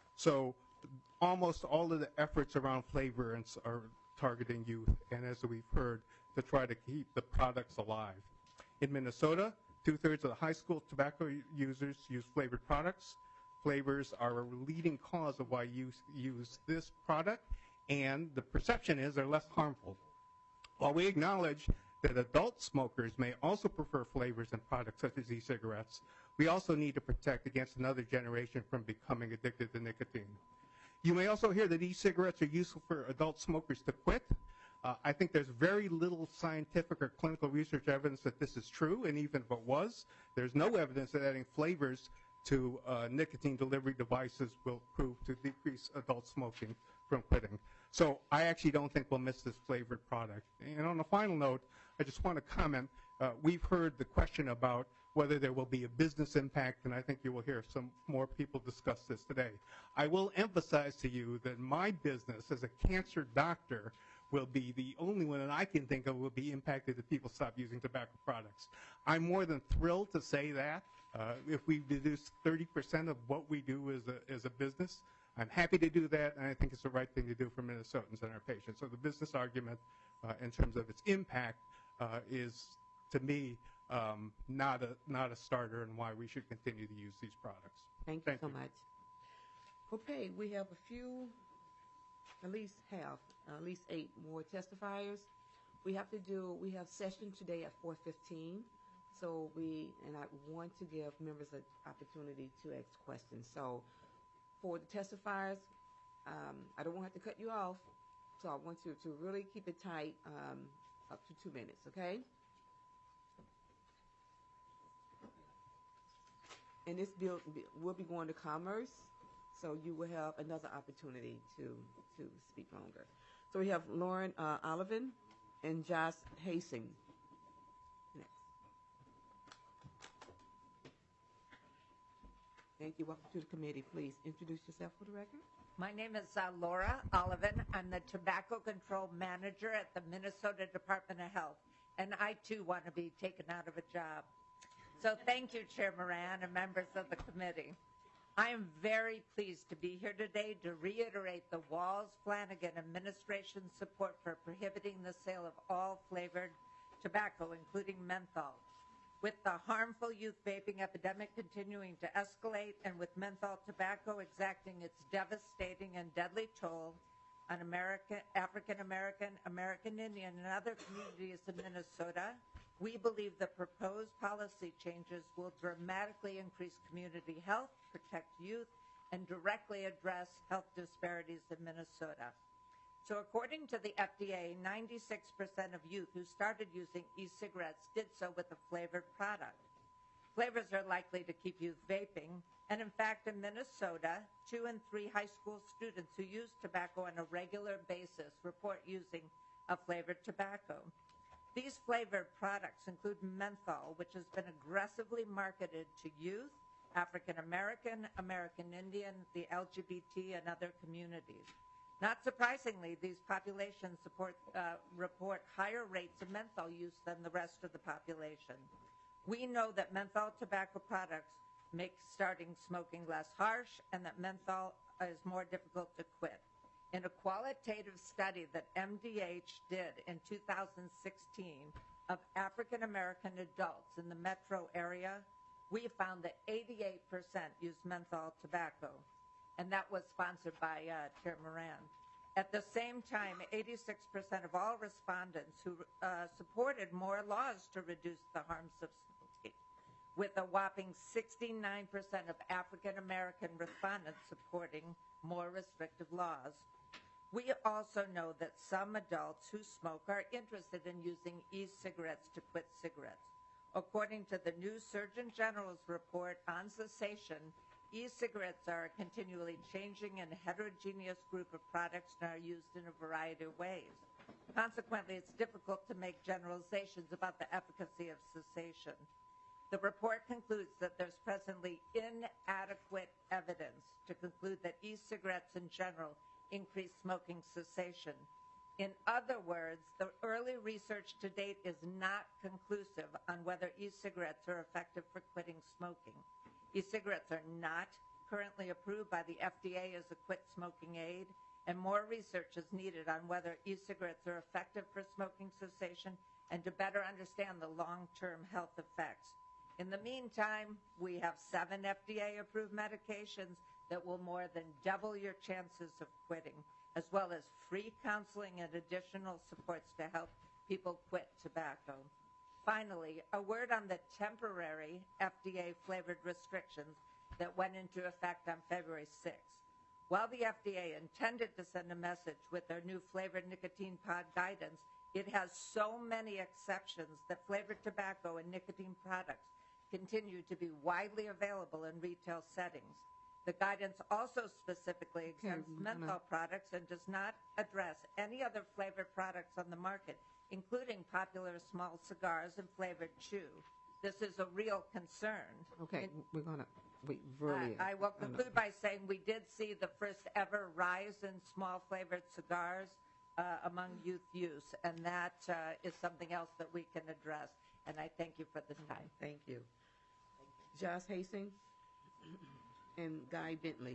So almost all of the efforts around flavorants are targeting youth, and as we've heard, to try to keep the products alive. In Minnesota, two-thirds of the high school tobacco users use flavored products. Flavors are a leading cause of why you use this product, and the perception is they're less harmful. While we acknowledge that adult smokers may also prefer flavors in products such as e-cigarettes, we also need to protect against another generation from becoming addicted to nicotine. You may also hear that e-cigarettes are useful for adult smokers to quit. Uh, I think there's very little scientific or clinical research evidence that this is true, and even if it was, there's no evidence that adding flavors to uh, nicotine delivery devices will prove to decrease adult smoking from quitting. So I actually don't think we'll miss this flavored product. And on a final note, I just want to comment, uh, we've heard the question about whether there will be a business impact, and I think you will hear some more people discuss this today. I will emphasize to you that my business as a cancer doctor will be the only one that I can think of will be impacted if people stop using tobacco products. I'm more than thrilled to say that. Uh, if we reduce thirty percent of what we do as a, as a business, I'm happy to do that, and I think it's the right thing to do for Minnesotans and our patients. So the business argument uh, in terms of its impact uh, is, to me, um, not, a, not a starter and why we should continue to use these products. Thank you Thank so you. much. Okay, we have a few, at least half, at least eight more testifiers. We have to do, we have session today at four fifteen. So we, and I want to give members an opportunity to ask questions. So for the testifiers, um, I don't want to have to cut you off. So I want you to really keep it tight, um, up to two minutes, okay? And this bill will be going to Commerce, so you will have another opportunity to, to speak longer. So we have Lauren uh, Olivan and Josh Hastings. Next. Thank you. Welcome to the committee. Please introduce yourself for the record. My name is uh, Laura Olivan. I'm the Tobacco Control Manager at the Minnesota Department of Health, and I too want to be taken out of a job. So thank you, Chair Moran and members of the committee. I am very pleased to be here today to reiterate the Walz-Flanagan administration's support for prohibiting the sale of all flavored tobacco, including menthol. With the harmful youth vaping epidemic continuing to escalate and with menthol tobacco exacting its devastating and deadly toll on American, African American, American Indian, and other communities in Minnesota, we believe the proposed policy changes will dramatically increase community health, protect youth, and directly address health disparities in Minnesota. So according to the F D A, ninety-six percent of youth who started using e-cigarettes did so with a flavored product. Flavors are likely to keep youth vaping, and in fact, in Minnesota, two in three high school students who use tobacco on a regular basis report using a flavored tobacco. These flavored products include menthol, which has been aggressively marketed to youth, African American, American Indian, the L G B T, and other communities. Not surprisingly, these populations support, uh, report higher rates of menthol use than the rest of the population. We know that menthol tobacco products make starting smoking less harsh and that menthol is more difficult to quit. In a qualitative study that M D H did in two thousand sixteen of African American adults in the metro area, we found that eighty-eight percent used menthol tobacco, and that was sponsored by uh, Chair Moran. At the same time, eighty-six percent of all respondents who uh, supported more laws to reduce the harms of smoking, with a whopping sixty-nine percent of African American respondents supporting more restrictive laws. We also know that some adults who smoke are interested in using e-cigarettes to quit cigarettes. According to the new Surgeon General's report on cessation, e-cigarettes are a continually changing and heterogeneous group of products and are used in a variety of ways. Consequently, it's difficult to make generalizations about the efficacy of cessation. The report concludes that there's presently inadequate evidence to conclude that e-cigarettes in general increase smoking cessation. In other words, the early research to date is not conclusive on whether e-cigarettes are effective for quitting smoking. E-cigarettes are not currently approved by the F D A as a quit smoking aid, and more research is needed on whether e-cigarettes are effective for smoking cessation and to better understand the long-term health effects. In the meantime, we have seven F D A-approved medications that will more than double your chances of quitting, as well as free counseling and additional supports to help people quit tobacco. Finally, a word on the temporary F D A-flavored restrictions that went into effect on February sixth. While the F D A intended to send a message with their new flavored nicotine pod guidance, it has so many exceptions that flavored tobacco and nicotine products continue to be widely available in retail settings. The guidance also specifically exempts Okay, menthol products and does not address any other flavored products on the market, including popular small cigars and flavored chew. This is a real concern. Okay, In- we're gonna wait. Really, I, I will conclude by saying we did see the first ever rise in small flavored cigars uh, among youth use, and that uh, is something else that we can address. And I thank you for the time. Thank you. Josh Hastings and Guy Bentley.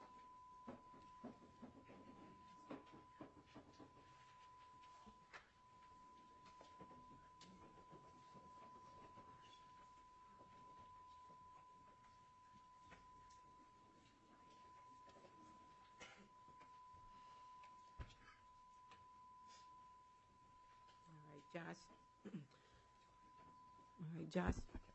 All right, Josh. All right, Josh.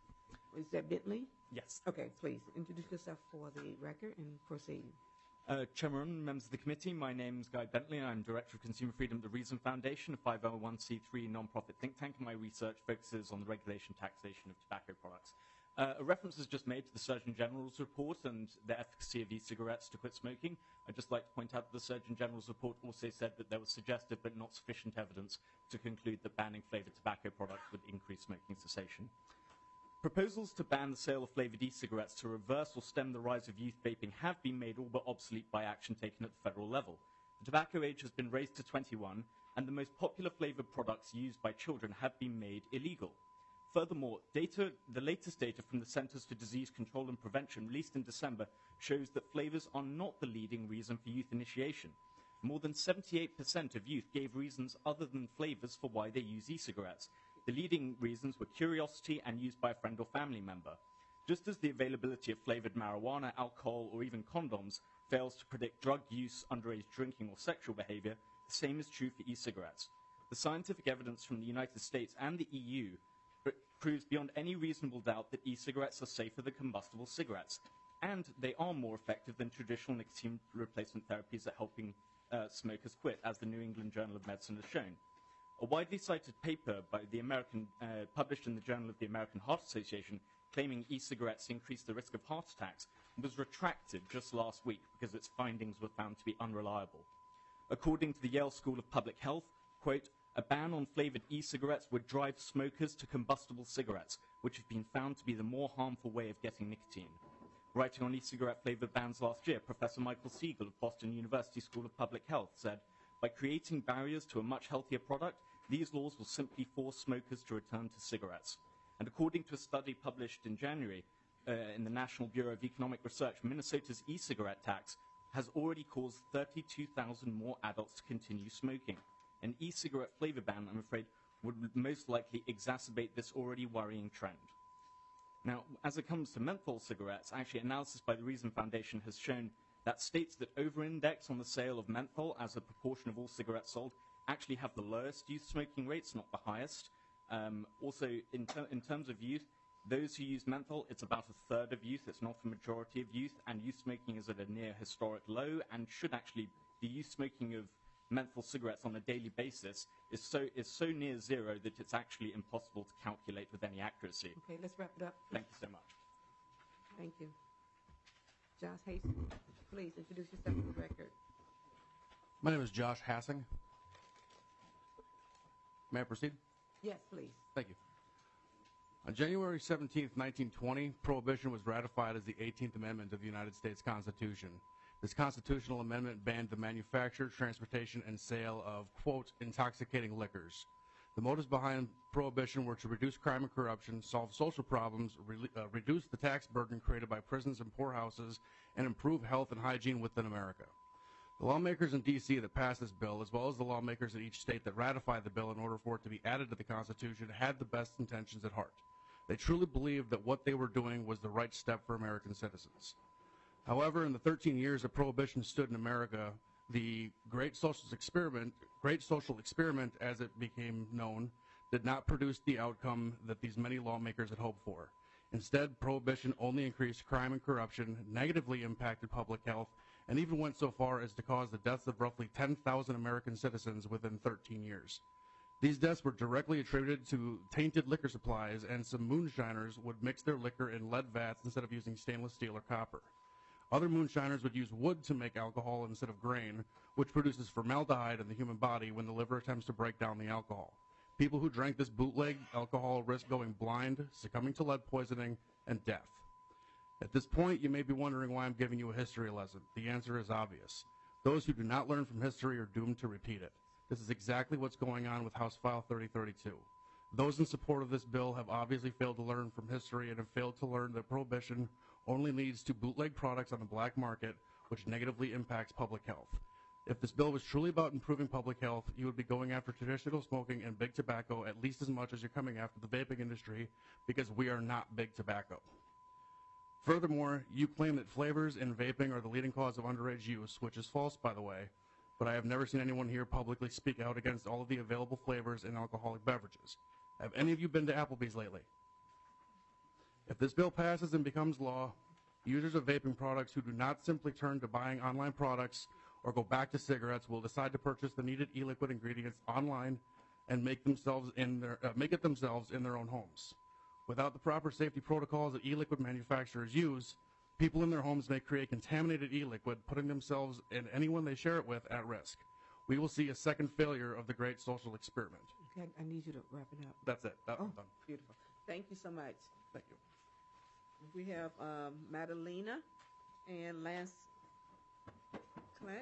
Is that Bentley? Yes. Okay, please introduce yourself for the record and proceed. Uh, Chairman, members of the committee, my name is Guy Bentley. I'm Director of Consumer Freedom at the Reason Foundation, a five oh one c three non-profit think tank, and my research focuses on the regulation and taxation of tobacco products. Uh, a reference is just made to the Surgeon General's report and the efficacy of e-cigarettes to quit smoking. I'd just like to point out that the Surgeon General's report also said that there was suggestive but not sufficient evidence to conclude that banning flavored tobacco products would increase smoking cessation. Proposals to ban the sale of flavored e-cigarettes to reverse or stem the rise of youth vaping have been made all but obsolete by action taken at the federal level. The tobacco age has been raised to twenty-one, and the most popular flavored products used by children have been made illegal. Furthermore, data, the latest data from the Centers for Disease Control and Prevention released in December shows that flavors are not the leading reason for youth initiation. More than seventy-eight percent of youth gave reasons other than flavors for why they use e-cigarettes. The leading reasons were curiosity and used by a friend or family member. Just as the availability of flavored marijuana, alcohol, or even condoms fails to predict drug use, underage drinking, or sexual behavior, the same is true for e-cigarettes. The scientific evidence from the United States and the E U pr- proves beyond any reasonable doubt that e-cigarettes are safer than combustible cigarettes, and they are more effective than traditional nicotine replacement therapies at helping uh, smokers quit, as the New England Journal of Medicine has shown. A widely cited paper by the American, uh, published in the Journal of the American Heart Association claiming e-cigarettes increase the risk of heart attacks was retracted just last week because its findings were found to be unreliable. According to the Yale School of Public Health, quote, a ban on flavored e-cigarettes would drive smokers to combustible cigarettes, which have been found to be the more harmful way of getting nicotine. Writing on e-cigarette flavored bans last year, Professor Michael Siegel of Boston University School of Public Health said, by creating barriers to a much healthier product, these laws will simply force smokers to return to cigarettes. And according to a study published in January uh, in the National Bureau of Economic Research, Minnesota's e-cigarette tax has already caused thirty-two thousand more adults to continue smoking. An e-cigarette flavor ban, I'm afraid, would most likely exacerbate this already worrying trend. Now, as it comes to menthol cigarettes, actually analysis by the Reason Foundation has shown that states that over-index on the sale of menthol as a proportion of all cigarettes sold actually have the lowest youth smoking rates, not the highest. Um, also, in, ter in terms of youth, those who use menthol, it's about a third of youth, it's not the majority of youth, and youth smoking is at a near historic low, and should actually, the youth smoking of menthol cigarettes on a daily basis is so is so near zero that it's actually impossible to calculate with any accuracy. Okay, let's wrap it up. Thank you so much. Thank you. Josh Hastings, please introduce yourself for the record. My name is Josh Hassing. May I proceed? Yes, please. Thank you. On January seventeenth, nineteen twenty, Prohibition was ratified as the eighteenth Amendment of the United States Constitution. This constitutional amendment banned the manufacture, transportation, and sale of, quote, intoxicating liquors. The motives behind Prohibition were to reduce crime and corruption, solve social problems, re uh, reduce the tax burden created by prisons and poorhouses, and improve health and hygiene within America. The lawmakers in D C that passed this bill, as well as the lawmakers in each state that ratified the bill in order for it to be added to the Constitution, had the best intentions at heart. They truly believed that what they were doing was the right step for American citizens. However, in the thirteen years that Prohibition stood in America, the Great Social Experiment, Great Social Experiment, as it became known, did not produce the outcome that these many lawmakers had hoped for. Instead, Prohibition only increased crime and corruption, negatively impacted public health, and even went so far as to cause the deaths of roughly ten thousand American citizens within thirteen years. These deaths were directly attributed to tainted liquor supplies, and some moonshiners would mix their liquor in lead vats instead of using stainless steel or copper. Other moonshiners would use wood to make alcohol instead of grain, which produces formaldehyde in the human body when the liver attempts to break down the alcohol. People who drank this bootleg alcohol risk going blind, succumbing to lead poisoning, and death. At this point, you may be wondering why I'm giving you a history lesson. The answer is obvious. Those who do not learn from history are doomed to repeat it. This is exactly what's going on with House File thirty thirty-two. Those in support of this bill have obviously failed to learn from history and have failed to learn that Prohibition only leads to bootleg products on the black market, which negatively impacts public health. If this bill was truly about improving public health, you would be going after traditional smoking and big tobacco at least as much as you're coming after the vaping industry, because we are not big tobacco. Furthermore, you claim that flavors in vaping are the leading cause of underage use, which is false, by the way, but I have never seen anyone here publicly speak out against all of the available flavors in alcoholic beverages. Have any of you been to Applebee's lately? If this bill passes and becomes law, users of vaping products who do not simply turn to buying online products or go back to cigarettes will decide to purchase the needed e-liquid ingredients online and make themselves in their uh, make it themselves in their own homes. Without the proper safety protocols that e-liquid manufacturers use, people in their homes may create contaminated e-liquid, putting themselves and anyone they share it with at risk. We will see a second failure of the Great Social Experiment. Okay, I need you to wrap it up. That's it. That, Oh, I'm done. beautiful. Thank you so much. Thank you. We have um, Madalena and Lance Clint.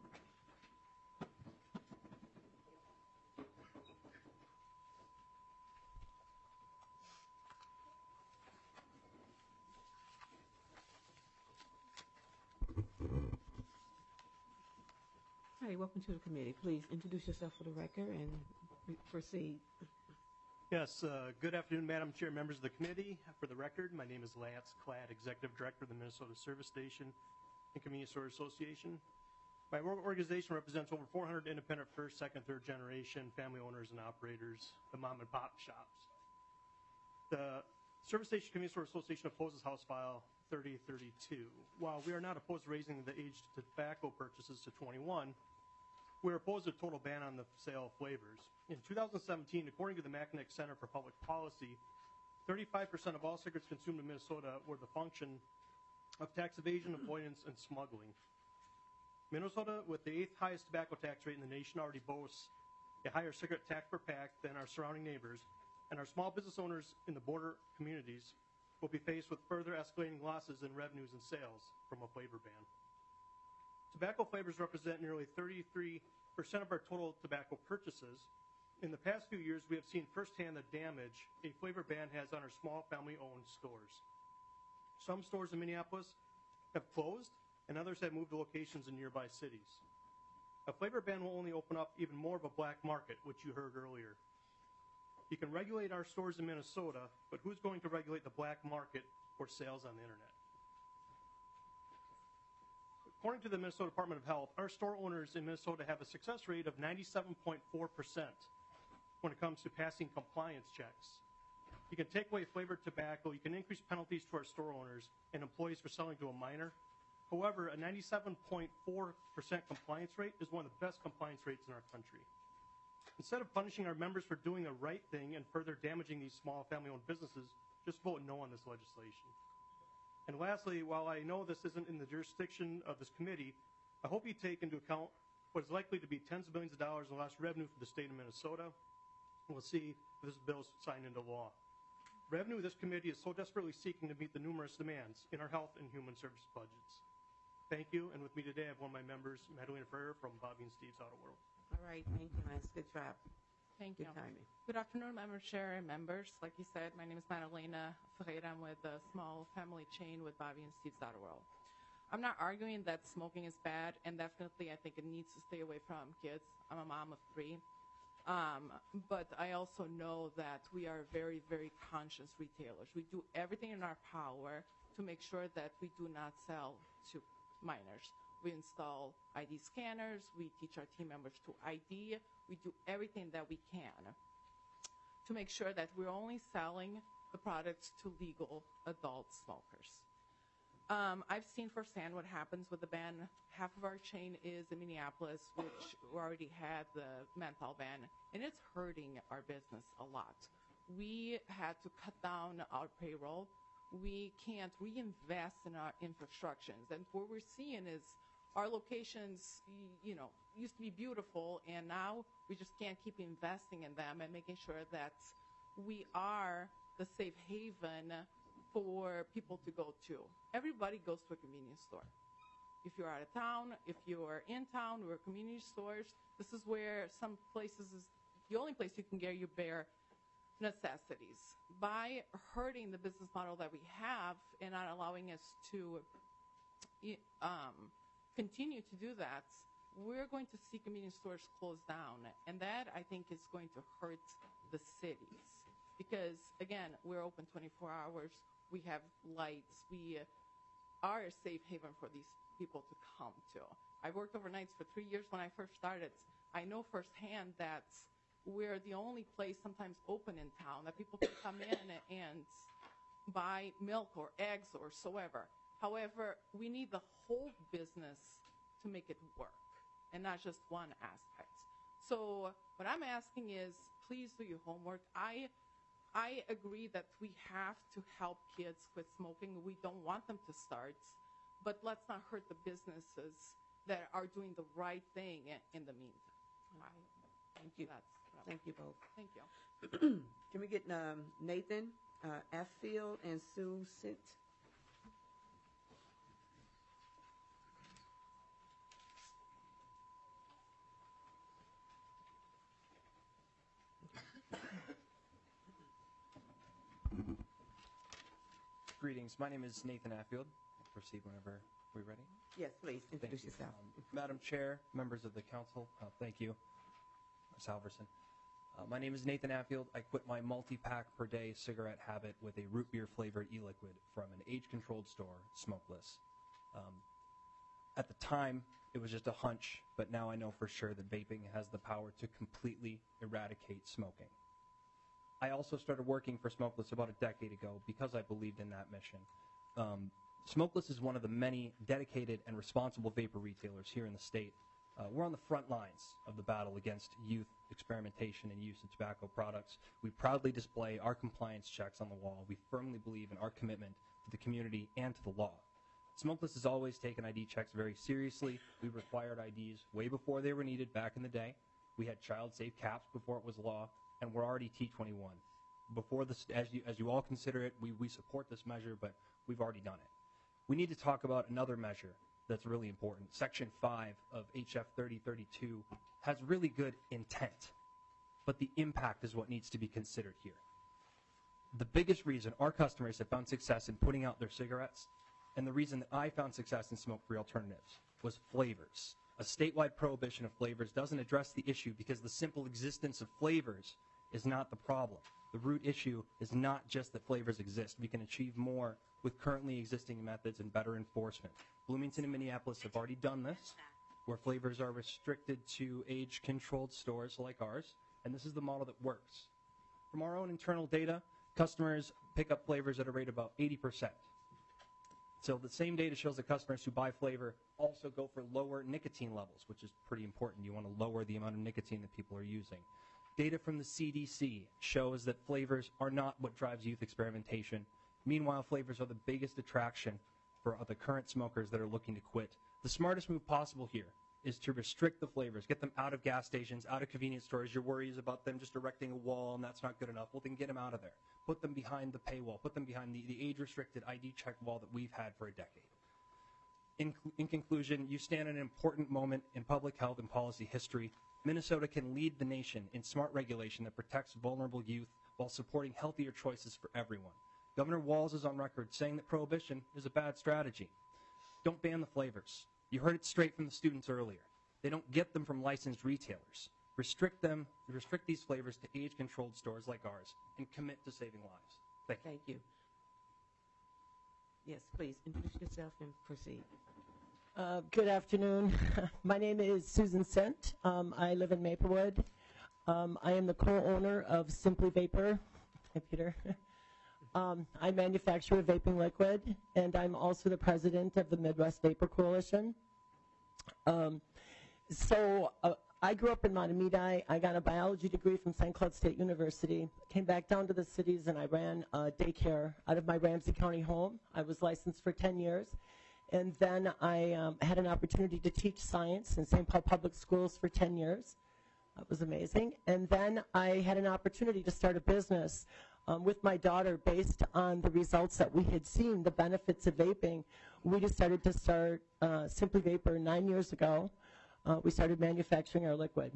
Hi, welcome to the committee. Please introduce yourself for the record and proceed. Yes, uh, good afternoon, Madam Chair, members of the committee. For the record, my name is Lance Klatt, Executive Director of the Minnesota Service Station and Convenience Store Association. My organization represents over four hundred independent first, second, third generation family owners and operators, the mom and pop shops. The Service Station Convenience Store Association opposes House File thirty thirty-two. While we are not opposed to raising the age to tobacco purchases to twenty-one, we're opposed to a total ban on the sale of flavors. In two thousand seventeen, according to the Mackinac Center for Public Policy, thirty-five percent of all cigarettes consumed in Minnesota were the function of tax evasion, avoidance, and smuggling. Minnesota, with the eighth highest tobacco tax rate in the nation, already boasts a higher cigarette tax per pack than our surrounding neighbors, and our small business owners in the border communities will be faced with further escalating losses in revenues and sales from a flavor ban. Tobacco flavors represent nearly thirty-three percent of our total tobacco purchases. In the past few years, we have seen firsthand the damage a flavor ban has on our small family-owned stores. Some stores in Minneapolis have closed, and others have moved to locations in nearby cities. A flavor ban will only open up even more of a black market, which you heard earlier. You can regulate our stores in Minnesota, but who's going to regulate the black market or sales on the internet? According to the Minnesota Department of Health, our store owners in Minnesota have a success rate of ninety-seven point four percent when it comes to passing compliance checks. You can take away flavored tobacco, you can increase penalties to our store owners and employees for selling to a minor, However, a ninety-seven point four percent compliance rate is one of the best compliance rates in our country. Instead of punishing our members for doing the right thing and further damaging these small family-owned businesses, just vote no on this legislation. And lastly, while I know this isn't in the jurisdiction of this committee, I hope you take into account what is likely to be tens of millions of dollars in lost revenue for the state of Minnesota. We'll see if this bill is signed into law. Revenue this committee is so desperately seeking to meet the numerous demands in our health and human service budgets. Thank you, and with me today I have one of my members, Madalena Ferrer from Bobby and Steve's Auto World. All right, thank you, Lance. Good job. Thank Good you. timing. Good afternoon, Madam Chair and members. Like you said, my name is Madalena Ferreira. I'm with a small family chain with Bobby and Steve's Auto World. I'm not arguing that smoking is bad, and definitely I think it needs to stay away from kids. I'm a mom of three. Um, but I also know that we are very, very conscious retailers. We do everything in our power to make sure that we do not sell to minors. We install I D scanners. We teach our team members to I D. We do everything that we can to make sure that we're only selling the products to legal adult smokers. Um, I've seen firsthand what happens with the ban. Half of our chain is in Minneapolis, which already had the menthol ban, and it's hurting our business a lot. We had to cut down our payroll. We can't reinvest in our infrastructures, and what we're seeing is our locations, you know, used to be beautiful, and now we just can't keep investing in them and making sure that we are the safe haven for people to go to. Everybody goes to a convenience store. If you're out of town, if you're in town, we're community stores. This is where some places is the only place you can get your bare necessities. By hurting the business model that we have and not allowing us to um, continue to do that, we're going to see convenience stores close down. And that, I think, is going to hurt the cities. Because, again, we're open twenty-four hours. We have lights. We are a safe haven for these people to come to. I worked overnights for three years when I first started. I know firsthand that we're the only place sometimes open in town that people can come in and buy milk or eggs or so ever. However, we need the whole business to make it work and not just one aspect. So what I'm asking is, please do your homework. I I agree that we have to help kids quit smoking. We don't want them to start, but let's not hurt the businesses that are doing the right thing in the meantime. Thank you. That's what Thank you both. Thank you. Can we get um, Nathan uh, Affield and Sue Sint? Greetings. My name is Nathan Affield. I'll proceed whenever we're ready. Yes, please introduce Thank you. yourself. Um, Madam Chair, members of the council, uh, thank you. Miz Halverson. Uh, my name is Nathan Affield. I quit my multi-pack per day cigarette habit with a root beer flavored e-liquid from an age-controlled store, Smokeless. Um, at the time, it was just a hunch, but now I know for sure that vaping has the power to completely eradicate smoking. I also started working for Smokeless about a decade ago because I believed in that mission. Um, Smokeless is one of the many dedicated and responsible vapor retailers here in the state. Uh, we're on the front lines of the battle against youth experimentation and use of tobacco products. We proudly display our compliance checks on the wall. We firmly believe in our commitment to the community and to the law. Smokeless has always taken I D checks very seriously. We required I Ds way before they were needed back in the day. We had child-safe caps before it was law, and we're already T twenty-one. Before this, as you, as you all consider it, we, we support this measure, but we've already done it. We need to talk about another measure that's really important. Section five of H F thirty thirty-two has really good intent, but the impact is what needs to be considered here. The biggest reason our customers have found success in putting out their cigarettes, and the reason that I found success in smoke-free alternatives, was flavors. A statewide prohibition of flavors doesn't address the issue because the simple existence of flavors is not the problem. The root issue is not just that flavors exist. We can achieve more with currently existing methods and better enforcement. Bloomington and Minneapolis have already done this, where flavors are restricted to age-controlled stores like ours, and this is the model that works. From our own internal data, customers pick up flavors at a rate of about eighty percent. So the same data shows that customers who buy flavor also go for lower nicotine levels, which is pretty important. You want to lower the amount of nicotine that people are using. Data from the C D C shows that flavors are not what drives youth experimentation. Meanwhile, flavors are the biggest attraction for the current smokers that are looking to quit. The smartest move possible here is to restrict the flavors, get them out of gas stations, out of convenience stores. Your worry is about them just erecting a wall, and that's not good enough. Well, then get them out of there. Put them behind the paywall. Put them behind the, the age-restricted I D check wall that we've had for a decade. In, in conclusion, you stand at an important moment in public health and policy history. Minnesota can lead the nation in smart regulation that protects vulnerable youth while supporting healthier choices for everyone. Governor Walz is on record saying that prohibition is a bad strategy. Don't ban the flavors. You heard it straight from the students earlier. They don't get them from licensed retailers. Restrict them, restrict these flavors to age-controlled stores like ours, and commit to saving lives. Thank you. Thank you. Yes, please introduce yourself and proceed. Uh, good afternoon. My name is Susan Sent. Um, I live in Maplewood. Um, I am the co-owner of Simply Vapor. Hi, Peter. um, I manufacture a vaping liquid, and I'm also the president of the Midwest Vapor Coalition. Um, so uh, I grew up in Mahtomedi. I got a biology degree from Saint Cloud State University. Came back down to the cities, and I ran uh, daycare out of my Ramsey County home. I was licensed for ten years. And then I um, had an opportunity to teach science in Saint Paul Public Schools for ten years. That was amazing. And then I had an opportunity to start a business um, with my daughter based on the results that we had seen, the benefits of vaping. We decided to start uh, Simply Vapor nine years ago. Uh, we started manufacturing our liquid.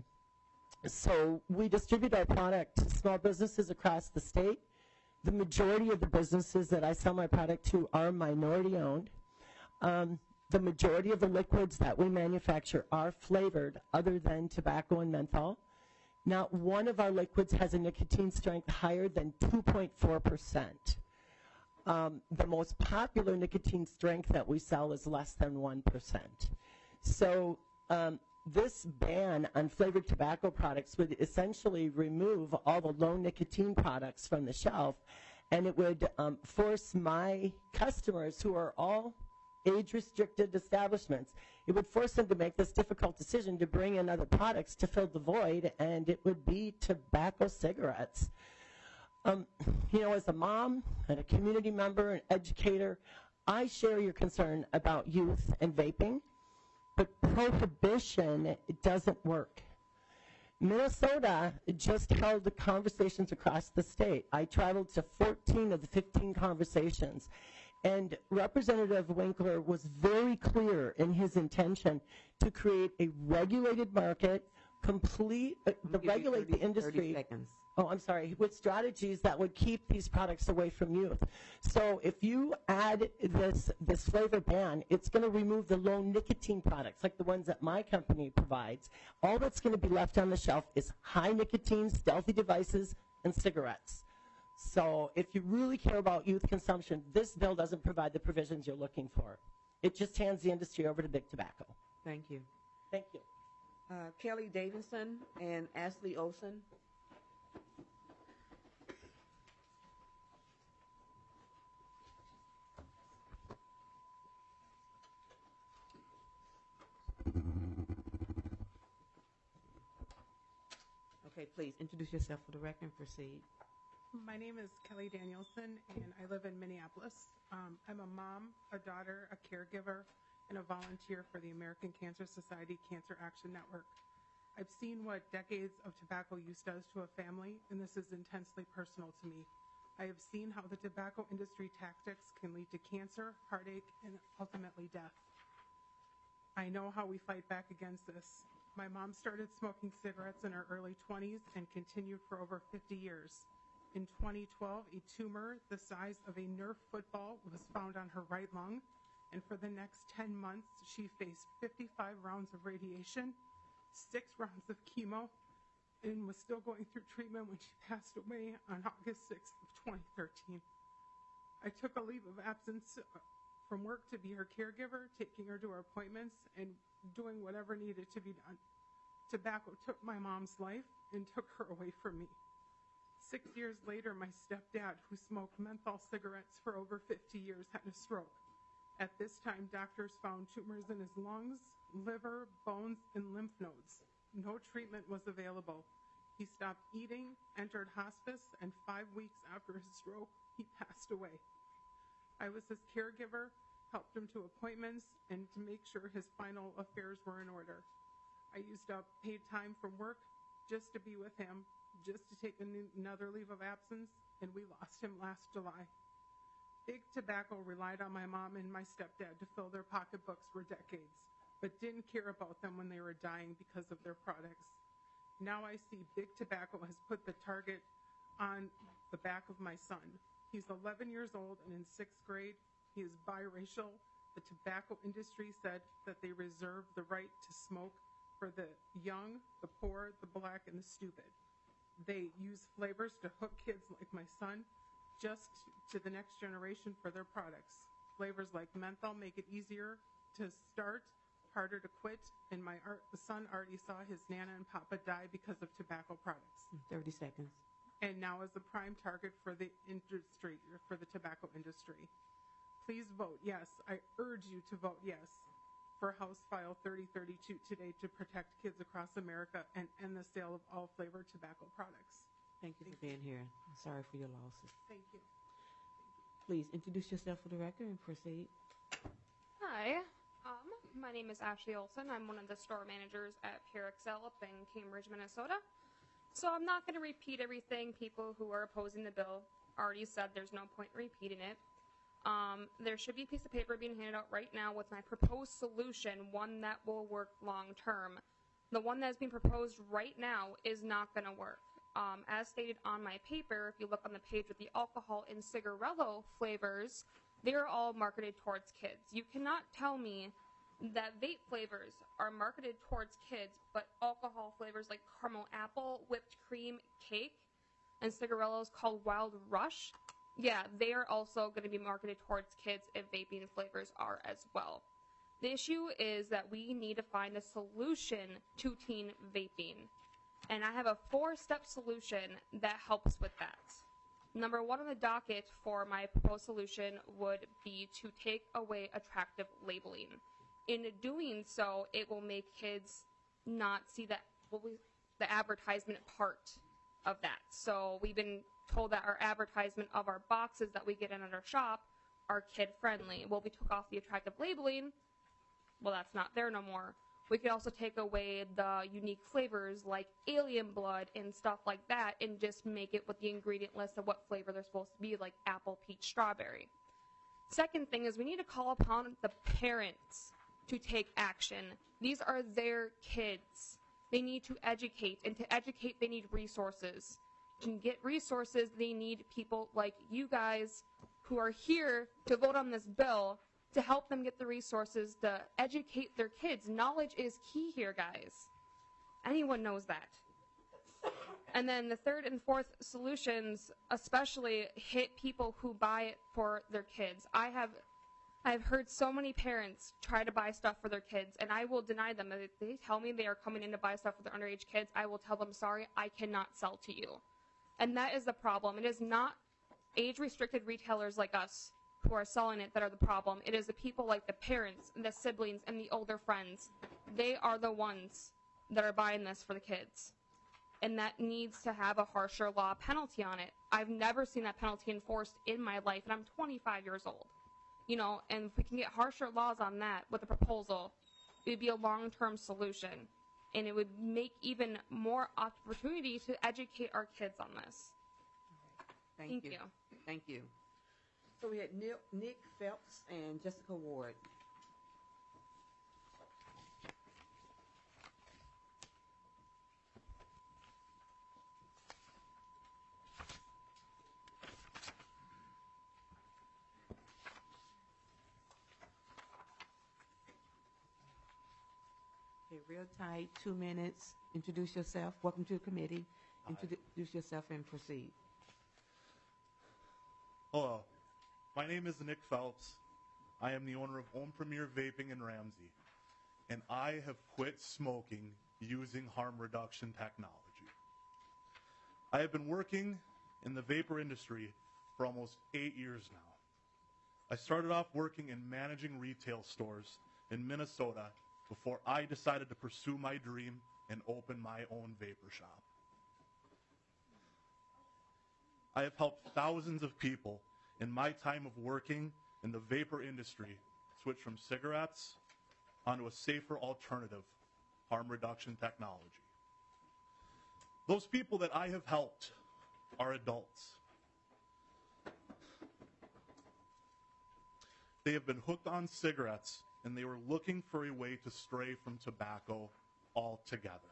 So we distribute our product to small businesses across the state. The majority of the businesses that I sell my product to are minority owned. Um, the majority of the liquids that we manufacture are flavored other than tobacco and menthol. Not one of our liquids has a nicotine strength higher than two point four percent. Um, the most popular nicotine strength that we sell is less than one percent. So um, this ban on flavored tobacco products would essentially remove all the low nicotine products from the shelf, and it would um, force my customers, who are all age-restricted establishments, it would force them to make this difficult decision to bring in other products to fill the void, and it would be tobacco cigarettes. Um, you know, as a mom and a community member and educator, I share your concern about youth and vaping, but prohibition, it doesn't work. Minnesota just held the conversations across the state. I traveled to fourteen of the fifteen conversations. And Representative Winkler was very clear in his intention to create a regulated market, complete, uh, the regulate thirty, the industry. thirty seconds. Oh, I'm sorry, with strategies that would keep these products away from youth. So if you add this, this flavor ban, it's going to remove the low nicotine products, like the ones that my company provides. All that's going to be left on the shelf is high nicotine, stealthy devices, and cigarettes. So if you really care about youth consumption, this bill doesn't provide the provisions you're looking for. It just hands the industry over to big tobacco. Thank you. Thank you. Uh, Kelly Davidson and Ashley Olson. Okay, please introduce yourself for the record and proceed. My name is Kelly Danielson, and I live in Minneapolis. Um, I'm a mom, a daughter, a caregiver, and a volunteer for the American Cancer Society Cancer Action Network. I've seen what decades of tobacco use does to a family, and this is intensely personal to me. I have seen how the tobacco industry tactics can lead to cancer, heartache, and ultimately death. I know how we fight back against this. My mom started smoking cigarettes in her early twenties and continued for over fifty years. In twenty twelve, a tumor the size of a Nerf football was found on her right lung, and for the next ten months, she faced fifty-five rounds of radiation, six rounds of chemo, and was still going through treatment when she passed away on August sixth of twenty thirteen. I took a leave of absence from work to be her caregiver, taking her to her appointments and doing whatever needed to be done. Tobacco took my mom's life and took her away from me. Six years later, my stepdad, who smoked menthol cigarettes for over fifty years, had a stroke. At this time, doctors found tumors in his lungs, liver, bones, and lymph nodes. No treatment was available. He stopped eating, entered hospice, and five weeks after his stroke, he passed away. I was his caregiver, helped him to appointments, and to make sure his final affairs were in order. I used up paid time from work just to be with him, just to take another leave of absence, and we lost him last July. Big Tobacco relied on my mom and my stepdad to fill their pocketbooks for decades, but didn't care about them when they were dying because of their products. Now I see Big Tobacco has put the target on the back of my son. He's eleven years old and in sixth grade. He is biracial. The tobacco industry said that they reserve the right to smoke for the young, the poor, the black, and the stupid. They use flavors to hook kids like my son just to the next generation for their products. Flavors like menthol make it easier to start, harder to quit, and my art, the son already saw his Nana and Papa die because of tobacco products. thirty seconds. And now is the prime target for the industry, for the tobacco industry. Please vote yes. I urge you to vote yes for House File thirty thirty-two today to protect kids across America and end the sale of all flavored tobacco products. Thank you for being here. I'm sorry for your losses. Thank you. Please introduce yourself for the record and proceed. Hi, um, my name is Ashley Olson. I'm one of the store managers at Pure Excel up in Cambridge, Minnesota. So I'm not going to repeat everything people who are opposing the bill already said. There's no point in repeating it. Um, there should be a piece of paper being handed out right now with my proposed solution, one that will work long term. The one that is being proposed right now is not going to work. Um, as stated on my paper, if you look on the page with the alcohol and cigarello flavors, they're all marketed towards kids. You cannot tell me that vape flavors are marketed towards kids, but alcohol flavors like caramel apple, whipped cream, cake, and cigarellos called Wild Rush, yeah, they are also going to be marketed towards kids if vaping flavors are as well. The issue is that we need to find a solution to teen vaping. And I have a four-step solution that helps with that. Number one on the docket for my proposed solution would be to take away attractive labeling. In doing so, it will make kids not see that well, we, the advertisement part of that. So we've been told that our advertisement of our boxes that we get in at our shop are kid-friendly. Well, we took off the attractive labeling. Well, that's not there no more. We could also take away the unique flavors like alien blood and stuff like that and just make it with the ingredient list of what flavor they're supposed to be, like apple, peach, strawberry. Second thing is we need to call upon the parents to take action. These are their kids. They need to educate, and to educate, they need resources. To get resources, they need people like you guys who are here to vote on this bill to help them get the resources to educate their kids. Knowledge is key here, guys. Anyone knows that. And then the third and fourth solutions especially hit people who buy it for their kids. I have I've heard so many parents try to buy stuff for their kids, and I will deny them. If they tell me they are coming in to buy stuff for their underage kids, I will tell them, sorry, I cannot sell to you. And that is the problem. It is not age-restricted retailers like us who are selling it that are the problem. It is the people like the parents, and the siblings, and the older friends. They are the ones that are buying this for the kids. And that needs to have a harsher law penalty on it. I've never seen that penalty enforced in my life, and I'm twenty-five years old. You know, and if we can get harsher laws on that with a proposal, it would be a long-term solution. And it would make even more opportunity to educate our kids on this. Thank, Thank you. you. Thank you. So we had Nick, Nick Phelps and Jessica Ward. Okay, real tight, two minutes. Introduce yourself. Welcome to the committee. Introduce yourself and proceed. Hello, my name is Nick Phelps. I am the owner of Home Premier Vaping in Ramsey, and I have quit smoking using harm reduction technology. I have been working in the vapor industry for almost eight years now. I started off working in managing retail stores in Minnesota before I decided to pursue my dream and open my own vapor shop. I have helped thousands of people in my time of working in the vapor industry switch from cigarettes onto a safer alternative, harm reduction technology. Those people that I have helped are adults. They have been hooked on cigarettes and they were looking for a way to stray from tobacco altogether.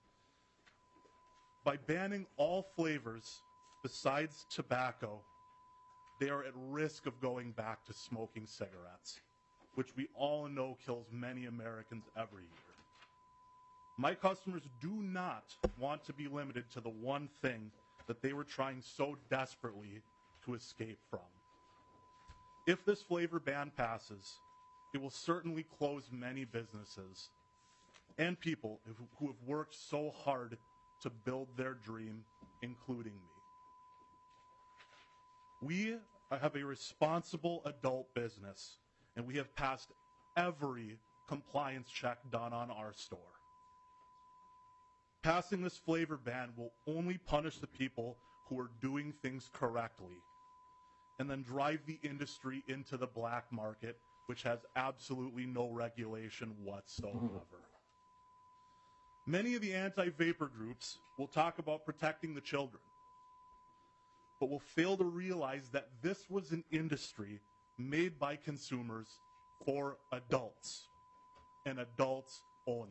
By banning all flavors besides tobacco, they are at risk of going back to smoking cigarettes, which we all know kills many Americans every year. My customers do not want to be limited to the one thing that they were trying so desperately to escape from. If this flavor ban passes, it will certainly close many businesses and people who have worked so hard to build their dream, including me. We have a responsible adult business, and we have passed every compliance check done on our store. Passing this flavor ban will only punish the people who are doing things correctly and then drive the industry into the black market, which has absolutely no regulation whatsoever. Many of the anti-vapor groups will talk about protecting the children, but will fail to realize that this was an industry made by consumers for adults, and adults only.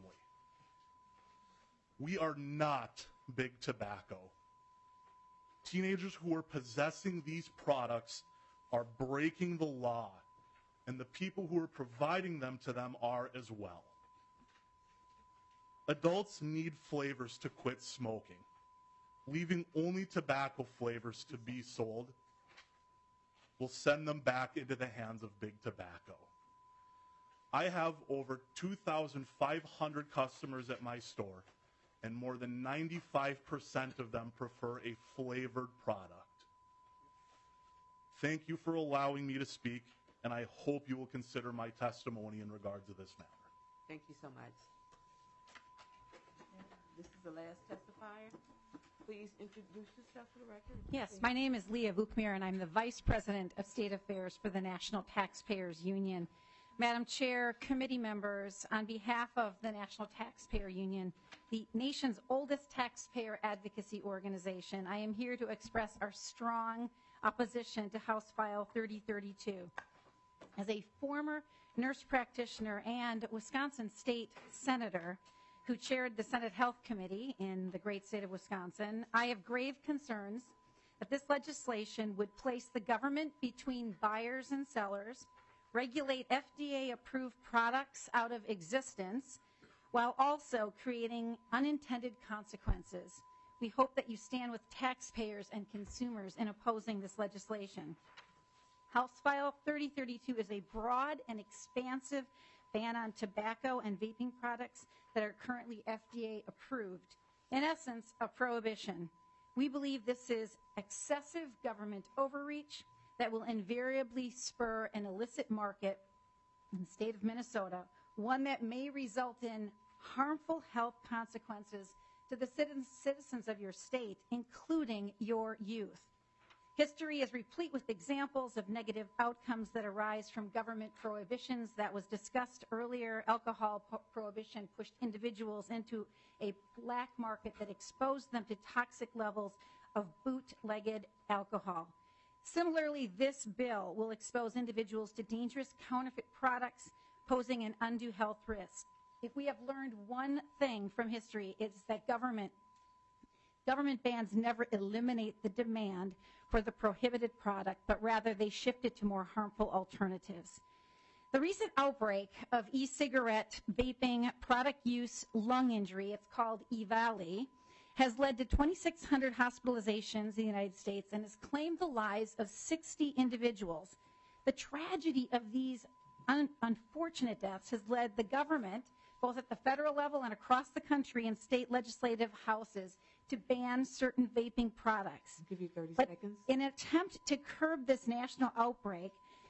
We are not big tobacco. Teenagers who are possessing these products are breaking the law, and the people who are providing them to them are as well. Adults need flavors to quit smoking. Leaving only tobacco flavors to be sold will send them back into the hands of big tobacco. I have over two thousand five hundred customers at my store, and more than ninety-five percent of them prefer a flavored product. Thank you for allowing me to speak, and I hope you will consider my testimony in regards to this matter. Thank you so much. This is the last testifier. Please introduce yourself for the record. Yes, my name is Leah Vukmir, and I'm the Vice President of State Affairs for the National Taxpayers Union. Madam Chair, committee members, on behalf of the National Taxpayer Union, the nation's oldest taxpayer advocacy organization, I am here to express our strong opposition to House File thirty thirty-two. As a former nurse practitioner and Wisconsin State Senator who chaired the Senate Health Committee in the great state of Wisconsin, I have grave concerns that this legislation would place the government between buyers and sellers, regulate F D A-approved products out of existence, while also creating unintended consequences. We hope that you stand with taxpayers and consumers in opposing this legislation. House File thirty thirty-two is a broad and expansive ban on tobacco and vaping products that are currently F D A-approved. In essence, a prohibition. We believe this is excessive government overreach that will invariably spur an illicit market in the state of Minnesota, one that may result in harmful health consequences to the citizens of your state, including your youth. History is replete with examples of negative outcomes that arise from government prohibitions that was discussed earlier. Alcohol po- prohibition pushed individuals into a black market that exposed them to toxic levels of bootlegged alcohol. Similarly, this bill will expose individuals to dangerous counterfeit products, posing an undue health risk. If we have learned one thing from history, it's that government government bans never eliminate the demand for the prohibited product, but rather they shift it to more harmful alternatives. The recent outbreak of e-cigarette vaping product use lung injury, it's called EVALI, has led to twenty-six hundred hospitalizations in the United States and has claimed the lives of sixty individuals. The tragedy of these un- unfortunate deaths has led the government, both at the federal level and across the country in state legislative houses, to ban certain vaping products. I'll give you thirty but seconds. in an attempt to curb this national outbreak,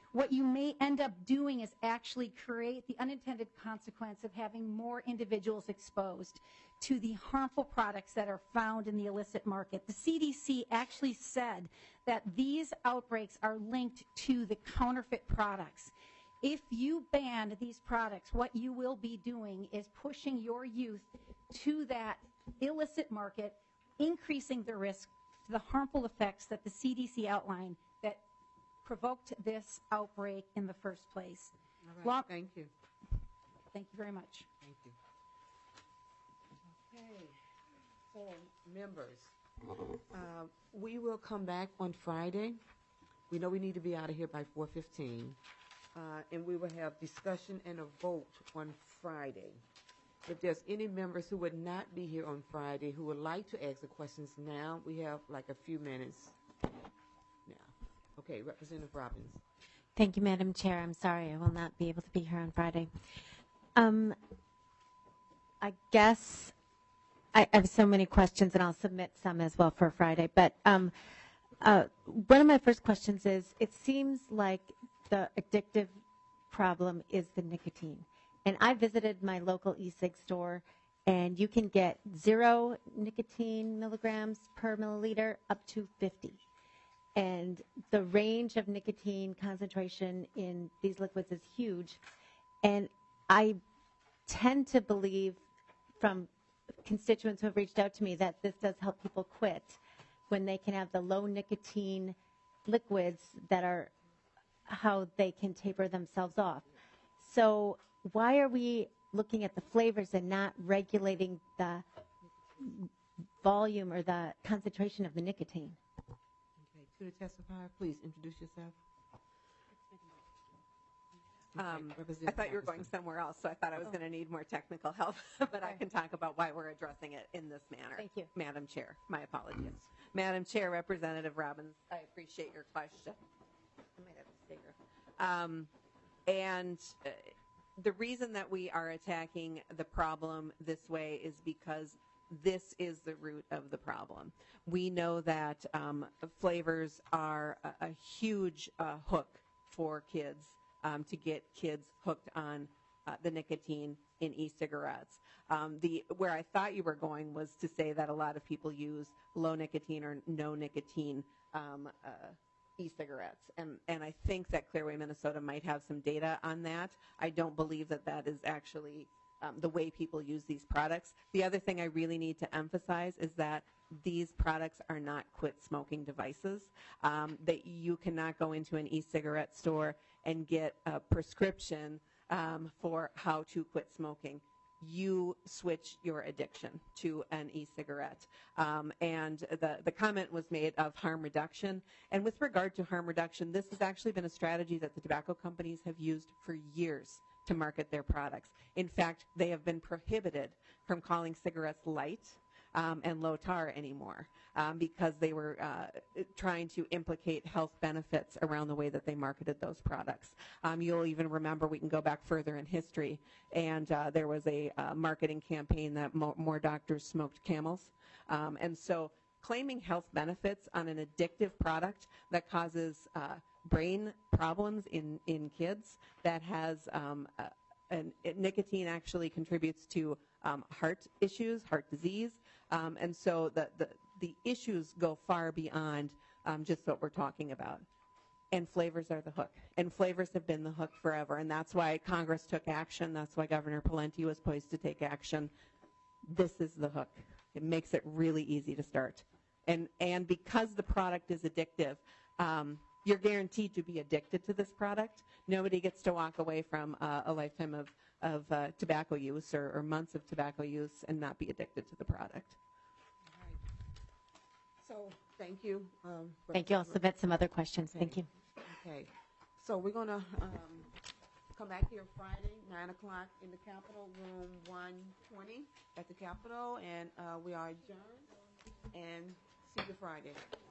what you may end up doing is actually create the unintended consequence of having more individuals exposed to the harmful products that are found in the illicit market. The C D C actually said that these outbreaks are linked to the counterfeit products. If you ban these products, what you will be doing is pushing your youth to that illicit market, increasing the risk, the harmful effects that the C D C outlined that provoked this outbreak in the first place. All right, Long- thank you. Thank you very much. Thank you. Okay, so members, uh, we will come back on Friday. We know we need to be out of here by four fifteen, uh, and we will have discussion and a vote on Friday. If there's any members who would not be here on Friday who would like to ask the questions now, we have like a few minutes now. Okay, Representative Robbins. Thank you, Madam Chair. I'm sorry I will not be able to be here on Friday. Um, I guess I have so many questions, and I'll submit some as well for Friday. But um, uh, one of my first questions is, it seems like the addictive problem is the nicotine. And I visited my local e-cig store, and you can get zero nicotine milligrams per milliliter up to fifty. And the range of nicotine concentration in these liquids is huge. And I tend to believe from constituents who have reached out to me that this does help people quit when they can have the low nicotine liquids that are how they can taper themselves off. So why are we looking at the flavors and not regulating the volume or the concentration of the nicotine? Okay, to the testifier, please introduce yourself. Um, I thought you were going somewhere else, so I thought I was going to need more technical help, but I can talk about why we're addressing it in this manner. Thank you. Madam Chair, my apologies. Madam Chair, Representative Robbins, I appreciate your question. I might have to stay here. Um, and uh, the reason that we are attacking the problem this way is because this is the root of the problem. We know that um, flavors are a, a huge uh, hook for kids. Um, to get kids hooked on uh, the nicotine in e-cigarettes. Um, the where I thought you were going was to say that a lot of people use low nicotine or no nicotine um, uh, e-cigarettes, and and I think that Clearway, Minnesota might have some data on that. I don't believe that that is actually um, the way people use these products. The other thing I really need to emphasize is that these products are not quit smoking devices. Um, that you cannot go into an e-cigarette store and get a prescription um, for how to quit smoking. You switch your addiction to an e-cigarette. Um, and the, the comment was made of harm reduction. And with regard to harm reduction, this has actually been a strategy that the tobacco companies have used for years to market their products. In fact, they have been prohibited from calling cigarettes light Um, and low tar anymore um, because they were uh, trying to implicate health benefits around the way that they marketed those products. Um, you'll even remember, we can go back further in history, and uh, there was a uh, marketing campaign that mo- more doctors smoked Camels. Um, and so claiming health benefits on an addictive product that causes uh, brain problems in, in kids, that has um, uh, and it, nicotine actually contributes to um, heart issues, heart disease. Um, and so the, the, the issues go far beyond um, just what we're talking about. And flavors are the hook. And flavors have been the hook forever. And that's why Congress took action. That's why Governor Pawlenty was poised to take action. This is the hook. It makes it really easy to start. And, and because the product is addictive, um, you're guaranteed to be addicted to this product. Nobody gets to walk away from uh, a lifetime of, of uh, tobacco use or, or months of tobacco use and not be addicted to the product. So, thank you. Um, Thank you. I'll submit some other questions. Okay. Thank you. Okay. So we're going to um, come back here Friday, nine o'clock in the Capitol, room one twenty at the Capitol, and uh, we are adjourned, and see you Friday.